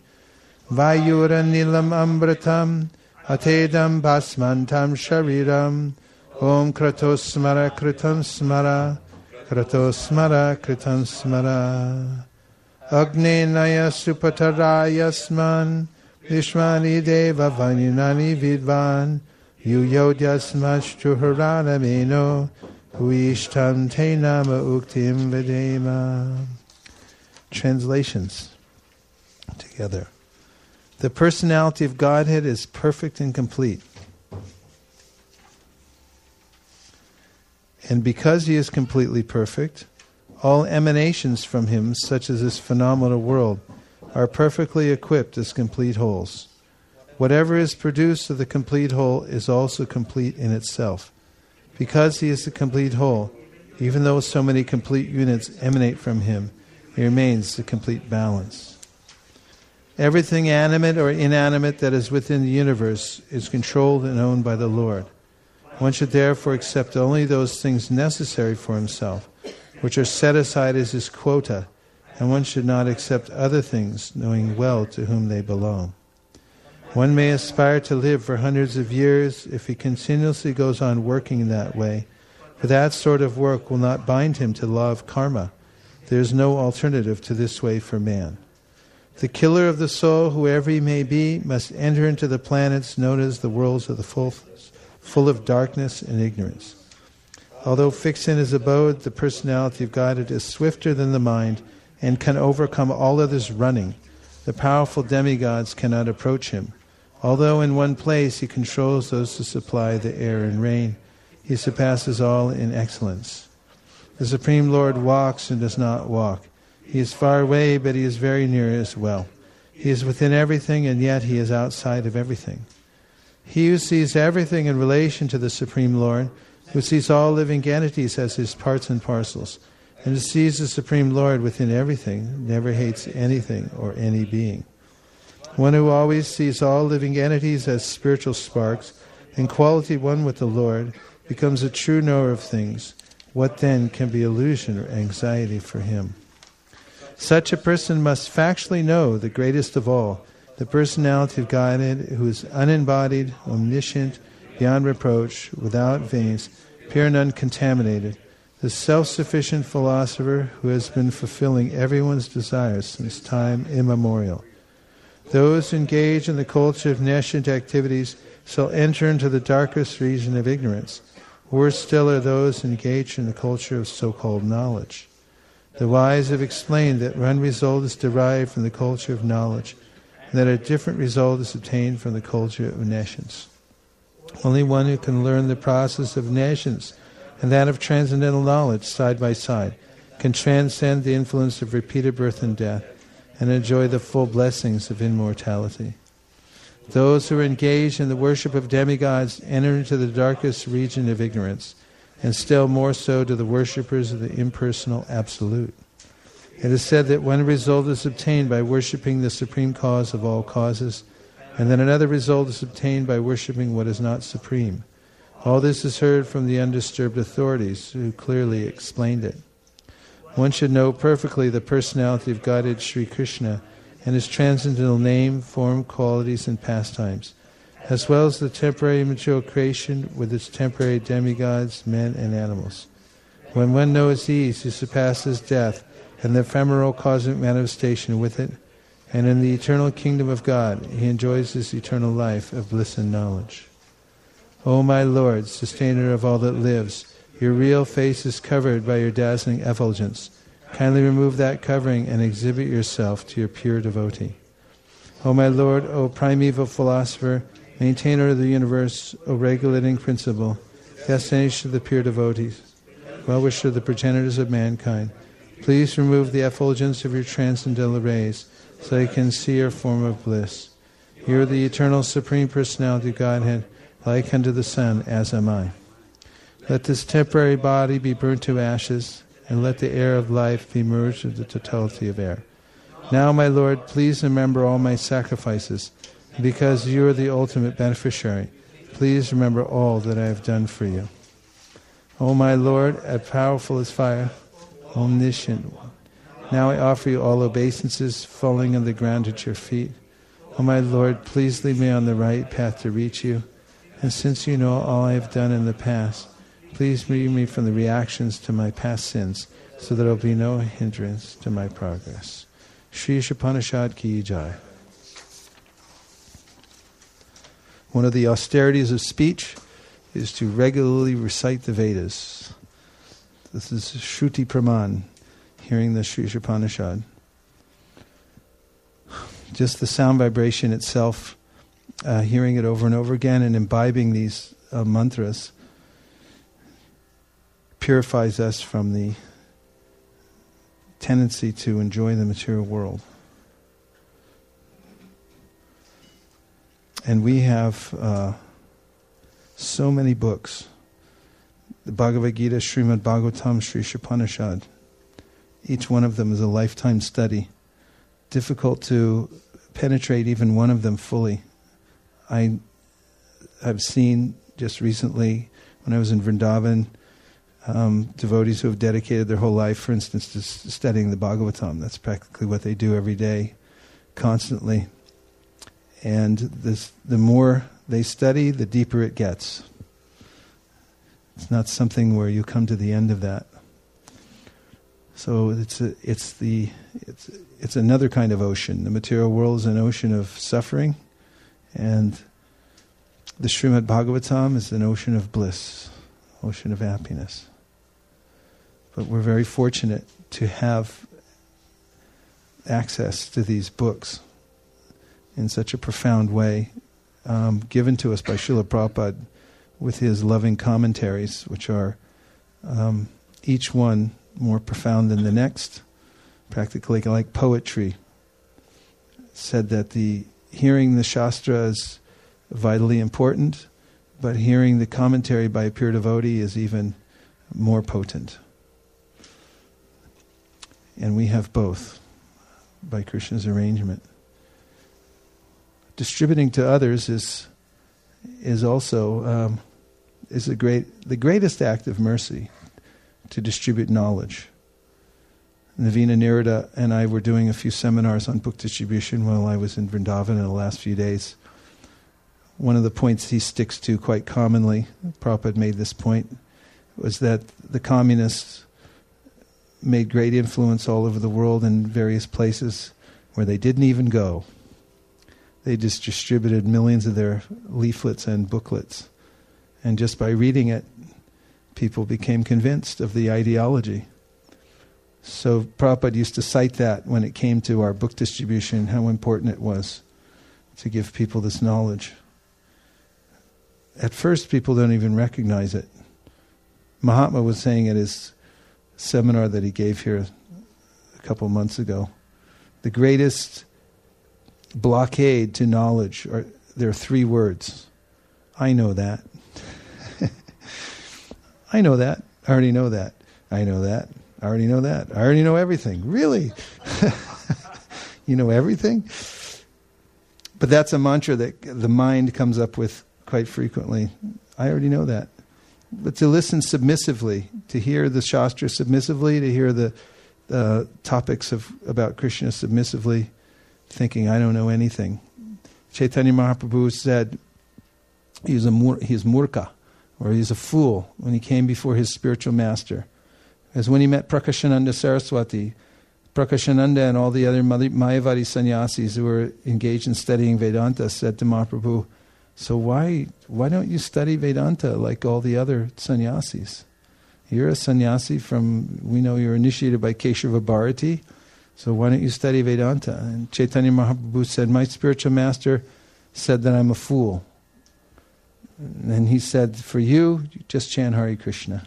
vayura nilam ambratam atedam basmantam shariram om kratosmara kritam smara kratosmara kritam smara Agne naya supatarayasman Vishwani deva vanyunani vidvan Yuyodyasmashtu haranameno Huishtam te nama uktim vedema. Translations together. The personality of Godhead is perfect and complete. And because he is completely perfect, all emanations from him, such as this phenomenal world, are perfectly equipped as complete wholes. Whatever is produced of the complete whole is also complete in itself. Because he is the complete whole, even though so many complete units emanate from him, he remains the complete balance. Everything animate or inanimate that is within the universe is controlled and owned by the Lord. One should therefore accept only those things necessary for himself, which are set aside as his quota, and one should not accept other things, knowing well to whom they belong. One may aspire to live for hundreds of years if he continuously goes on working in that way, for that sort of work will not bind him to the law of karma. There is no alternative to this way for man. The killer of the soul, whoever he may be, must enter into the planets known as the worlds of the full, full of darkness and ignorance. Although fixed in his abode, the personality of Godhead is swifter than the mind and can overcome all others running. The powerful demigods cannot approach him. Although in one place he controls those to supply the air and rain, he surpasses all in excellence. The Supreme Lord walks and does not walk. He is far away, but he is very near as well. He is within everything, and yet he is outside of everything. He who sees everything in relation to the Supreme Lord, who sees all living entities as his parts and parcels, and who sees the Supreme Lord within everything, never hates anything or any being. One who always sees all living entities as spiritual sparks, in quality one with the Lord, becomes a true knower of things. What then can be illusion or anxiety for him? Such a person must factually know the greatest of all, the personality of Godhead, who is unembodied, omniscient, beyond reproach, without veins, pure and uncontaminated, the self-sufficient philosopher who has been fulfilling everyone's desires since time immemorial. Those who engage in the culture of nescient activities shall enter into the darkest region of ignorance. Worse still are those engaged in the culture of so-called knowledge. The wise have explained that one result is derived from the culture of knowledge, and that a different result is obtained from the culture of nescience. Only one who can learn the process of nescience and that of transcendental knowledge side by side can transcend the influence of repeated birth and death and enjoy the full blessings of immortality. Those who are engaged in the worship of demigods enter into the darkest region of ignorance, and still more so to the worshippers of the impersonal Absolute. It is said that one result is obtained by worshipping the supreme cause of all causes, and that another result is obtained by worshipping what is not supreme. All this is heard from the undisturbed authorities, who clearly explained it. One should know perfectly the personality of Godhead Sri Krishna and his transcendental name, form, qualities, and pastimes, as well as the temporary material creation with its temporary demigods, men, and animals. When one knows these, he surpasses death and the ephemeral cosmic manifestation with it, and in the eternal kingdom of God he enjoys his eternal life of bliss and knowledge. O my Lord, sustainer of all that lives, your real face is covered by your dazzling effulgence. Kindly remove that covering and exhibit yourself to your pure devotee. O my Lord, O primeval philosopher, maintainer of the universe, O regulating principle, destination of the pure devotees, well-wisher of the progenitors of mankind, please remove the effulgence of your transcendental rays so I can see your form of bliss. You are the eternal supreme personality of Godhead, like unto the sun, as am I. Let this temporary body be burnt to ashes, and let the air of life be merged with the totality of air. Now, my Lord, please remember all my sacrifices, and because you are the ultimate beneficiary, please remember all that I have done for you. O my Lord, as powerful as fire, omniscient one, now I offer you all obeisances falling on the ground at your feet. O my Lord, please lead me on the right path to reach you, and since you know all I have done in the past, please free me from the reactions to my past sins, so that there will be no hindrance to my progress. Shri Upanishad Ki Jai. One of the austerities of speech is to regularly recite the Vedas. This is Shruti Praman, hearing the Shri Upanishad. just the sound vibration itself, uh, hearing it over and over again and imbibing these uh, mantras purifies us from the tendency to enjoy the material world. And we have uh, so many books. The Bhagavad Gita, Srimad Bhagavatam, Sri Upanishad. Each one of them is a lifetime study. Difficult to penetrate even one of them fully. I have seen just recently, when I was in Vrindavan, um, devotees who have dedicated their whole life, for instance, to s- studying the Bhagavatam. That's practically what they do every day, constantly. And this, the more they study, the deeper it gets. It's not something where you come to the end of that. So it's a, it's the it's it's another kind of ocean. The material world is an ocean of suffering, and the Srimad Bhagavatam is an ocean of bliss, ocean of happiness. But we're very fortunate to have access to these books in such a profound way, um, given to us by Srila Prabhupada with his loving commentaries, which are um, each one more profound than the next, practically like poetry. Said that the hearing the Shastra is vitally important, but hearing the commentary by a pure devotee is even more potent. And we have both by Krishna's arrangement. Distributing to others is is also um, is a great the greatest act of mercy, to distribute knowledge. Navina Nirada and I were doing a few seminars on book distribution while I was in Vrindavan in the last few days. One of the points he sticks to quite commonly, Prabhupada made this point, was that the communists made great influence all over the world in various places where they didn't even go. They just distributed millions of their leaflets and booklets. And just by reading it, people became convinced of the ideology. So Prabhupada used to cite that when it came to our book distribution, how important it was to give people this knowledge. At first, people don't even recognize it. Mahatma was saying at his seminar that he gave here a couple of months ago, the greatest blockade to knowledge, are, there are three words. I know that. I know that. I already know that. I know that. I already know that. I already know everything. Really? You know everything? But that's a mantra that the mind comes up with quite frequently. I already know that. But to listen submissively, to hear the Shastra submissively, to hear the uh, topics of about Krishna submissively, thinking, I don't know anything. Chaitanya Mahaprabhu said he's a mur- he's murka, or he's a fool, when he came before his spiritual master. As when he met Prakashananda Saraswati, Prakashananda and all the other Mayavadi sannyasis who were engaged in studying Vedanta said to Mahaprabhu, so why why don't you study Vedanta like all the other sannyasis? You're a sannyasi from, we know you're initiated by Keshava Bharati, so why don't you study Vedanta? And Chaitanya Mahaprabhu said, my spiritual master said that I'm a fool. And he said, for you, just chant Hare Krishna.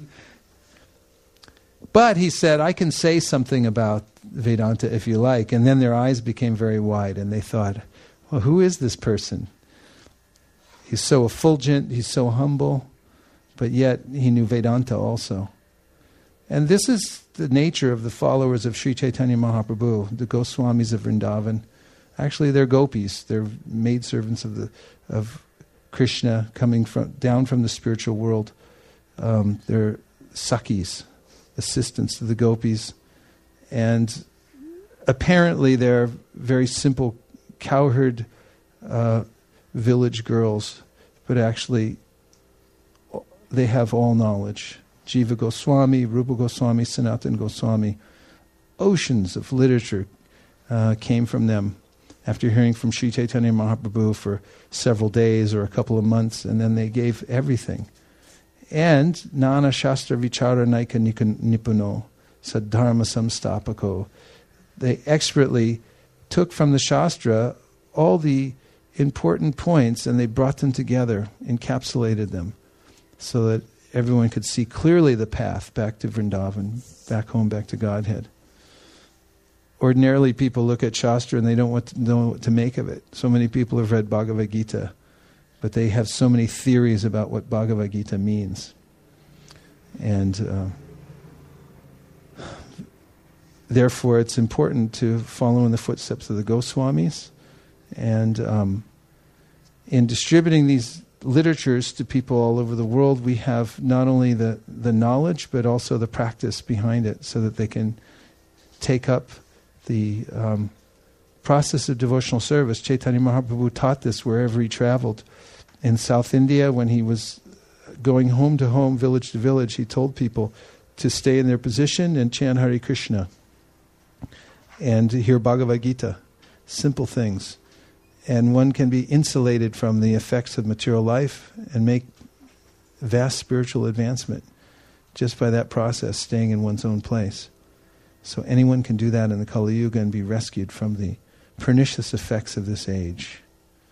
But he said, I can say something about Vedanta if you like. And then their eyes became very wide and they thought, well, who is this person? He's so effulgent, he's so humble, but yet he knew Vedanta also. And this is the nature of the followers of Sri Chaitanya Mahaprabhu, the Goswamis of Vrindavan. Actually, they're gopis. They're maidservants of the of Krishna coming from down from the spiritual world. Um, they're sakhis, assistants to the gopis. And apparently they're very simple cowherd uh, village girls, but actually they have all knowledge. Jiva Goswami, Rupa Goswami, Sanatana Goswami, oceans of literature uh, came from them after hearing from Sri Chaitanya Mahaprabhu for several days or a couple of months, and then they gave everything. And Nana Shastra Vichara Naika Nipuno, Sadharma Samstapako, they expertly took from the Shastra all the important points and they brought them together, encapsulated them, so that everyone could see clearly the path back to Vrindavan, back home, back to Godhead. Ordinarily, people look at Shastra and they don't want to know what to make of it. So many people have read Bhagavad Gita, but they have so many theories about what Bhagavad Gita means. And uh, therefore, it's important to follow in the footsteps of the Goswamis. And um, in distributing these literatures to people all over the world, we have not only the, the knowledge, but also the practice behind it, so that they can take up the um, process of devotional service. Chaitanya Mahaprabhu taught this wherever he traveled. In South India, when he was going home to home, village to village, he told people to stay in their position and chant Hare Krishna and hear Bhagavad Gita. Simple things. And one can be insulated from the effects of material life and make vast spiritual advancement just by that process, staying in one's own place. So anyone can do that in the Kali Yuga and be rescued from the pernicious effects of this age.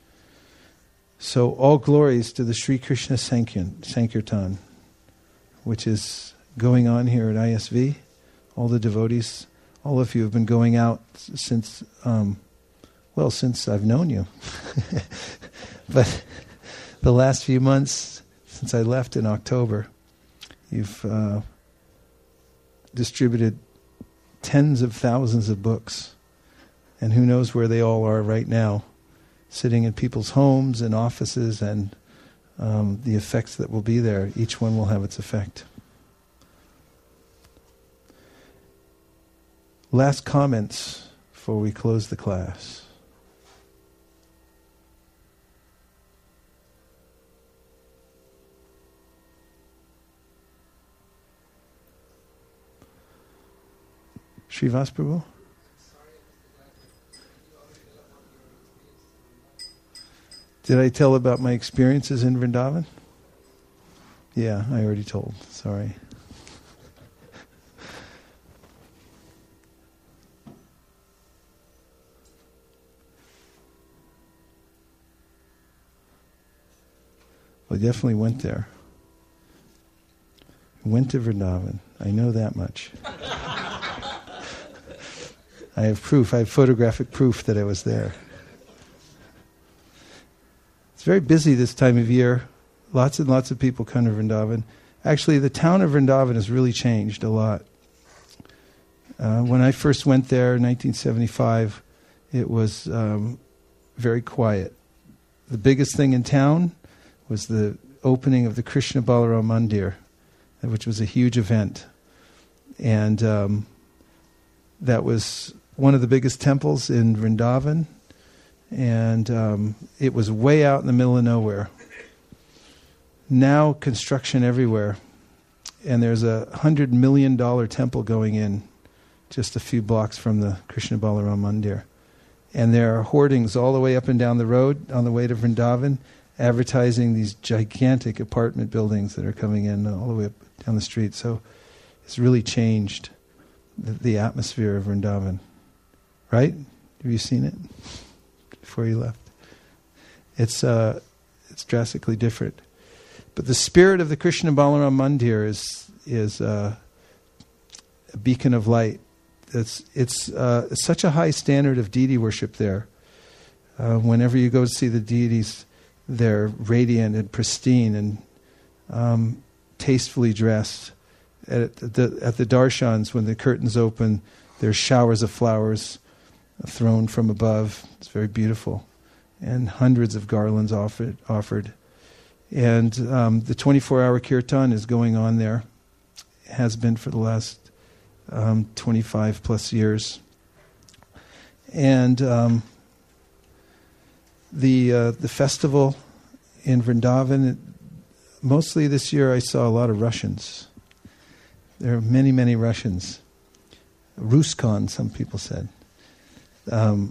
So all glories to the Sri Krishna Sankirtan, which is going on here at I S V. All the devotees, all of you have been going out since, um, well, since I've known you. But the last few months, since I left in October, you've uh, distributed tens of thousands of books. And who knows where they all are right now, sitting in people's homes and offices, and um, the effects that will be there. Each one will have its effect. Last comments before we close the class. Srivas Prabhu? Did I tell about my experiences in Vrindavan? Yeah, I already told. Sorry. Well, I definitely went there. Went to Vrindavan. I know that much. I have proof. I have photographic proof that I was there. It's very busy this time of year. Lots and lots of people come to Vrindavan. Actually, the town of Vrindavan has really changed a lot. Uh, when I first went there in nineteen seventy-five, it was um, very quiet. The biggest thing in town was the opening of the Krishna Balaram Mandir, which was a huge event. And um, that was one of the biggest temples in Vrindavan. And um, it was way out in the middle of nowhere. Now construction everywhere. And there's a one hundred million dollars temple going in just a few blocks from the Krishna Balaram Mandir. And there are hoardings all the way up and down the road on the way to Vrindavan, advertising these gigantic apartment buildings that are coming in all the way up down the street. So it's really changed the, the atmosphere of Vrindavan. Right? Have you seen it before you left? It's uh, it's drastically different. But the spirit of the Krishna Balaram Mandir is is uh, a beacon of light. It's it's uh, such a high standard of deity worship there. Uh, whenever you go to see the deities, they're radiant and pristine and um, tastefully dressed. At the at the darshans, when the curtains open, there's showers of flowers thrown from above. It's very beautiful, and hundreds of garlands offered. offered. And um, the twenty-four hour kirtan is going on there. It has been for the last um, twenty-five plus years. And um, the uh, the festival in Vrindavan, it, mostly this year I saw a lot of Russians. There are many, many Russians. Ruskon, some people said. Um,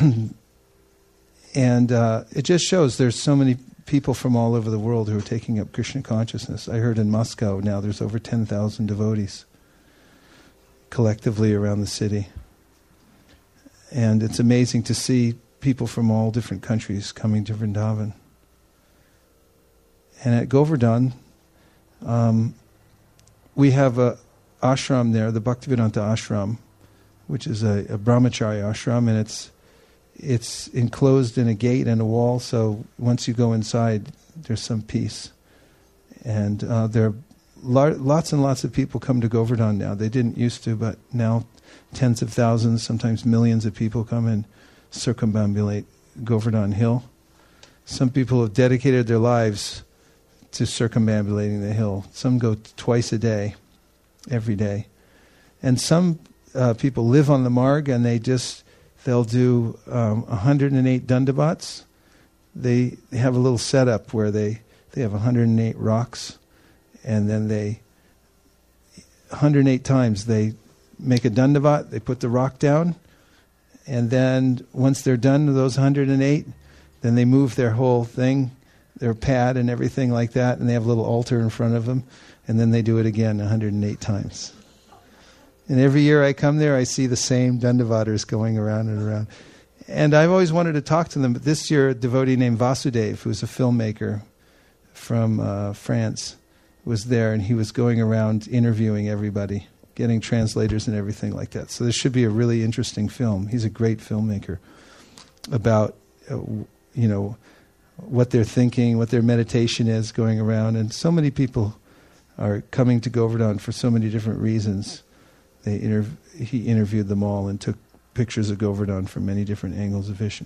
and uh, it just shows there's so many people from all over the world who are taking up Krishna consciousness. I heard in Moscow now there's over ten thousand devotees collectively around the city. And it's amazing to see people from all different countries coming to Vrindavan. And at Govardhan, um, we have a ashram there, the Bhaktivedanta ashram, which is a, a brahmacharya ashram, and it's it's enclosed in a gate and a wall, so once you go inside, there's some peace. And uh, there are lo- lots and lots of people come to Govardhan now. They didn't used to, but now tens of thousands, sometimes millions of people come and circumambulate Govardhan Hill. Some people have dedicated their lives to circumambulating the hill. Some go t- twice a day, every day. And some uh, people live on the marg, and they just, they'll do um, one hundred eight dandavats. They, they have a little setup where they, they have one hundred eight rocks, and then they, one hundred eight times they make a dandavat, they put the rock down, and then once they're done with those one hundred eight, then they move their whole thing, their pad and everything like that, and they have a little altar in front of them, and then they do it again one hundred eight times. And every year I come there, I see the same dandavatars going around and around. And I've always wanted to talk to them, but this year a devotee named Vasudev, who's a filmmaker from uh, France, was there, and he was going around interviewing everybody, getting translators and everything like that. So this should be a really interesting film. He's a great filmmaker about, uh, you know, what they're thinking, what their meditation is going around. And so many people are coming to Govardhan for so many different reasons. They inter- he interviewed them all and took pictures of Govardhan from many different angles of vision.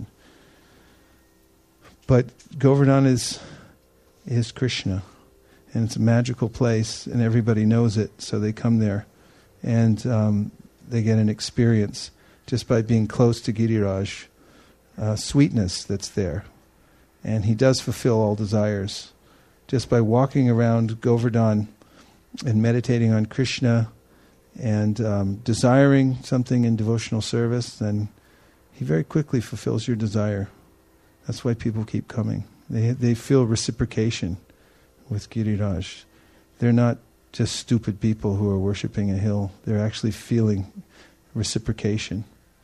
But Govardhan is is Krishna, and it's a magical place, and everybody knows it, so they come there, and um, they get an experience just by being close to Giriraj, uh, sweetness that's there. And he does fulfill all desires. Just by walking around Govardhan and meditating on Krishna and um, desiring something in devotional service, then he very quickly fulfills your desire. That's why people keep coming. They they feel reciprocation with Giriraj. They're not just stupid people who are worshipping a hill. They're actually feeling reciprocation.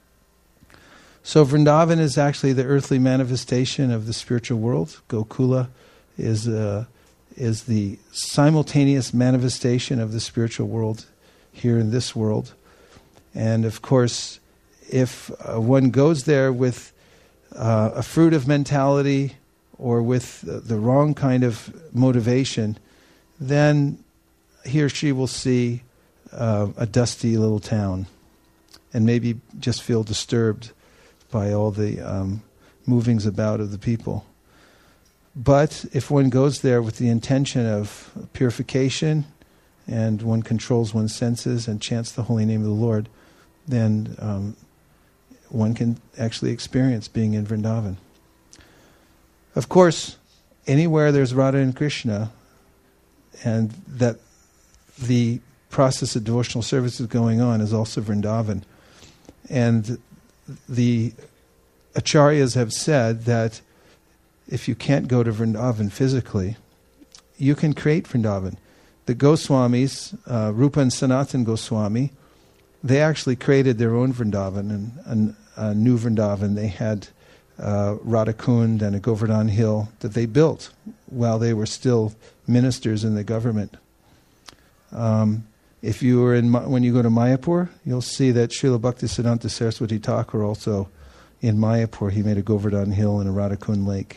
So Vrindavan is actually the earthly manifestation of the spiritual world. Gokula is uh, is the simultaneous manifestation of the spiritual world here in this world. And of course, if uh, one goes there with uh, a fruitive mentality or with uh, the wrong kind of motivation, then he or she will see uh, a dusty little town and maybe just feel disturbed by all the um, movings about of the people. But if one goes there with the intention of purification and one controls one's senses and chants the holy name of the Lord, then um, one can actually experience being in Vrindavan. Of course, anywhere there's Radha and Krishna, and that the process of devotional service is going on, is also Vrindavan. And the acharyas have said that if you can't go to Vrindavan physically, you can create Vrindavan. The Goswamis, uh, Rupa and Sanatan Goswami, they actually created their own Vrindavan, and, and a new Vrindavan. They had uh, Radhakund and a Govardhan Hill that they built while they were still ministers in the government. Um, if you were in, when you go to Mayapur, you'll see that Srila Bhaktisiddhanta Saraswati Thakur also in Mayapur, he made a Govardhan Hill and a Radhakund Lake.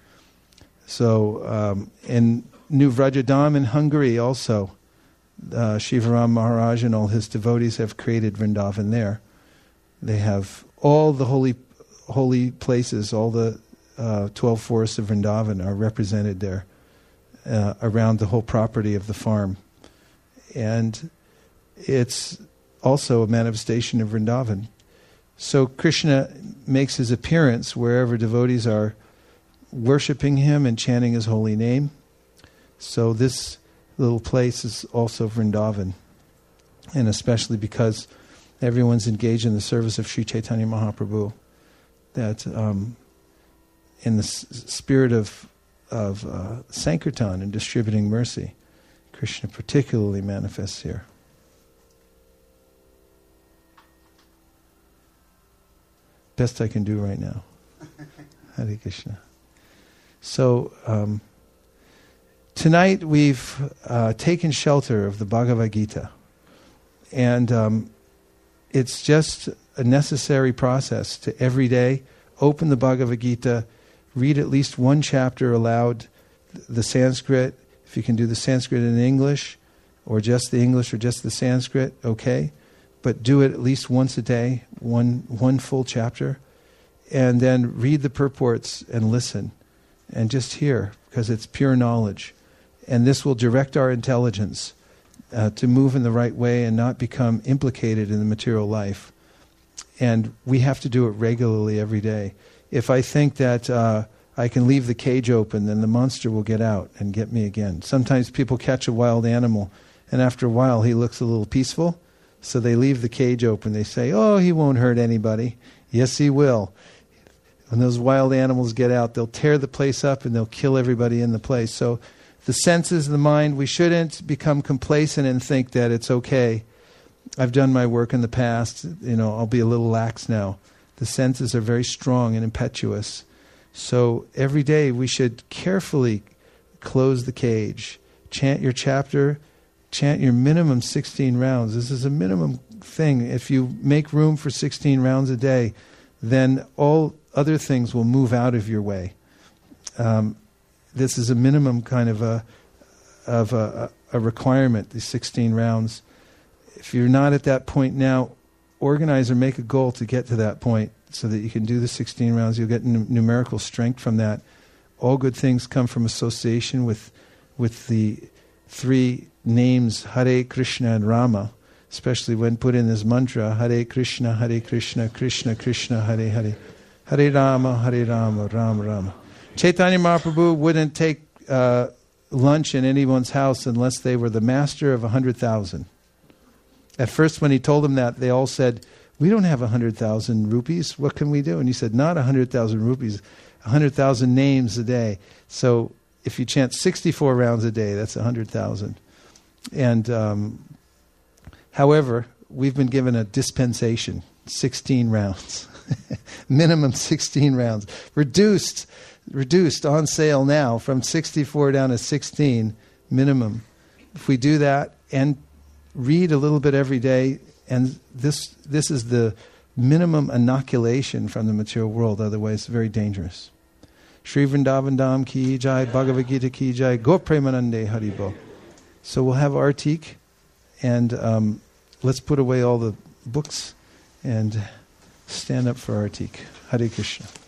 So, um, in New Vrajadam in Hungary also, uh, Shivaram Maharaj and all his devotees have created Vrindavan there. They have all the holy holy places, all the uh, twelve forests of Vrindavan are represented there uh, around the whole property of the farm. And it's also a manifestation of Vrindavan. So Krishna makes his appearance wherever devotees are worshipping him and chanting his holy name. So this little place is also Vrindavan. And especially because everyone's engaged in the service of Sri Chaitanya Mahaprabhu, that um, in the s- spirit of, of uh, Sankirtan and distributing mercy, Krishna particularly manifests here. best I can do right now. Hare Krishna. So, um, tonight we've uh, taken shelter of the Bhagavad Gita. And um, it's just a necessary process to every day open the Bhagavad Gita, read at least one chapter aloud, the Sanskrit. If you can do the Sanskrit in English, or just the English or just the Sanskrit, okay. But do it at least once a day, one one full chapter. And then read the purports and listen. And just hear, because it's pure knowledge. And this will direct our intelligence uh, to move in the right way and not become implicated in the material life. And we have to do it regularly every day. If I think that uh, I can leave the cage open, then the monster will get out and get me again. Sometimes people catch a wild animal, and after a while he looks a little peaceful, so they leave the cage open. They say, oh, he won't hurt anybody. Yes, he will. When those wild animals get out, they'll tear the place up and they'll kill everybody in the place. So the senses, the mind, we shouldn't become complacent and think that it's okay. I've done my work in the past, you know, I'll be a little lax now. The senses are very strong and impetuous. So every day we should carefully close the cage. Chant your chapter, chant your minimum sixteen rounds. This is a minimum thing. If you make room for sixteen rounds a day, then all other things will move out of your way. Um, this is a minimum kind of a of a, a requirement, these sixteen rounds. If you're not at that point now, organize or make a goal to get to that point so that you can do the sixteen rounds. You'll get n- numerical strength from that. All good things come from association with with the three names Hare, Krishna, and Rama, especially when put in this mantra, Hare Krishna, Hare Krishna, Krishna Krishna, Hare Hare. Hare Rama, Hare Rama, Rama Rama. Chaitanya Mahaprabhu wouldn't take uh, lunch in anyone's house unless they were the master of a hundred thousand. At first when he told them that, they all said, we don't have a hundred thousand rupees, what can we do? And he said, not a hundred thousand rupees, a hundred thousand names a day. So if you chant sixty-four rounds a day, that's a hundred thousand. And um, however, we've been given a dispensation, sixteen rounds. Minimum sixteen rounds. Reduced, reduced on sale now from sixty-four down to sixteen minimum. If we do that and read a little bit every day, and this this is the minimum inoculation from the material world, otherwise it's very dangerous. Shri Vrindavan Dham ki jai, Bhagavad Gita ki jai, Go Premanande Haribo. So we'll have Artik, and um, let's put away all the books and stand up for Artik. Hare Krishna.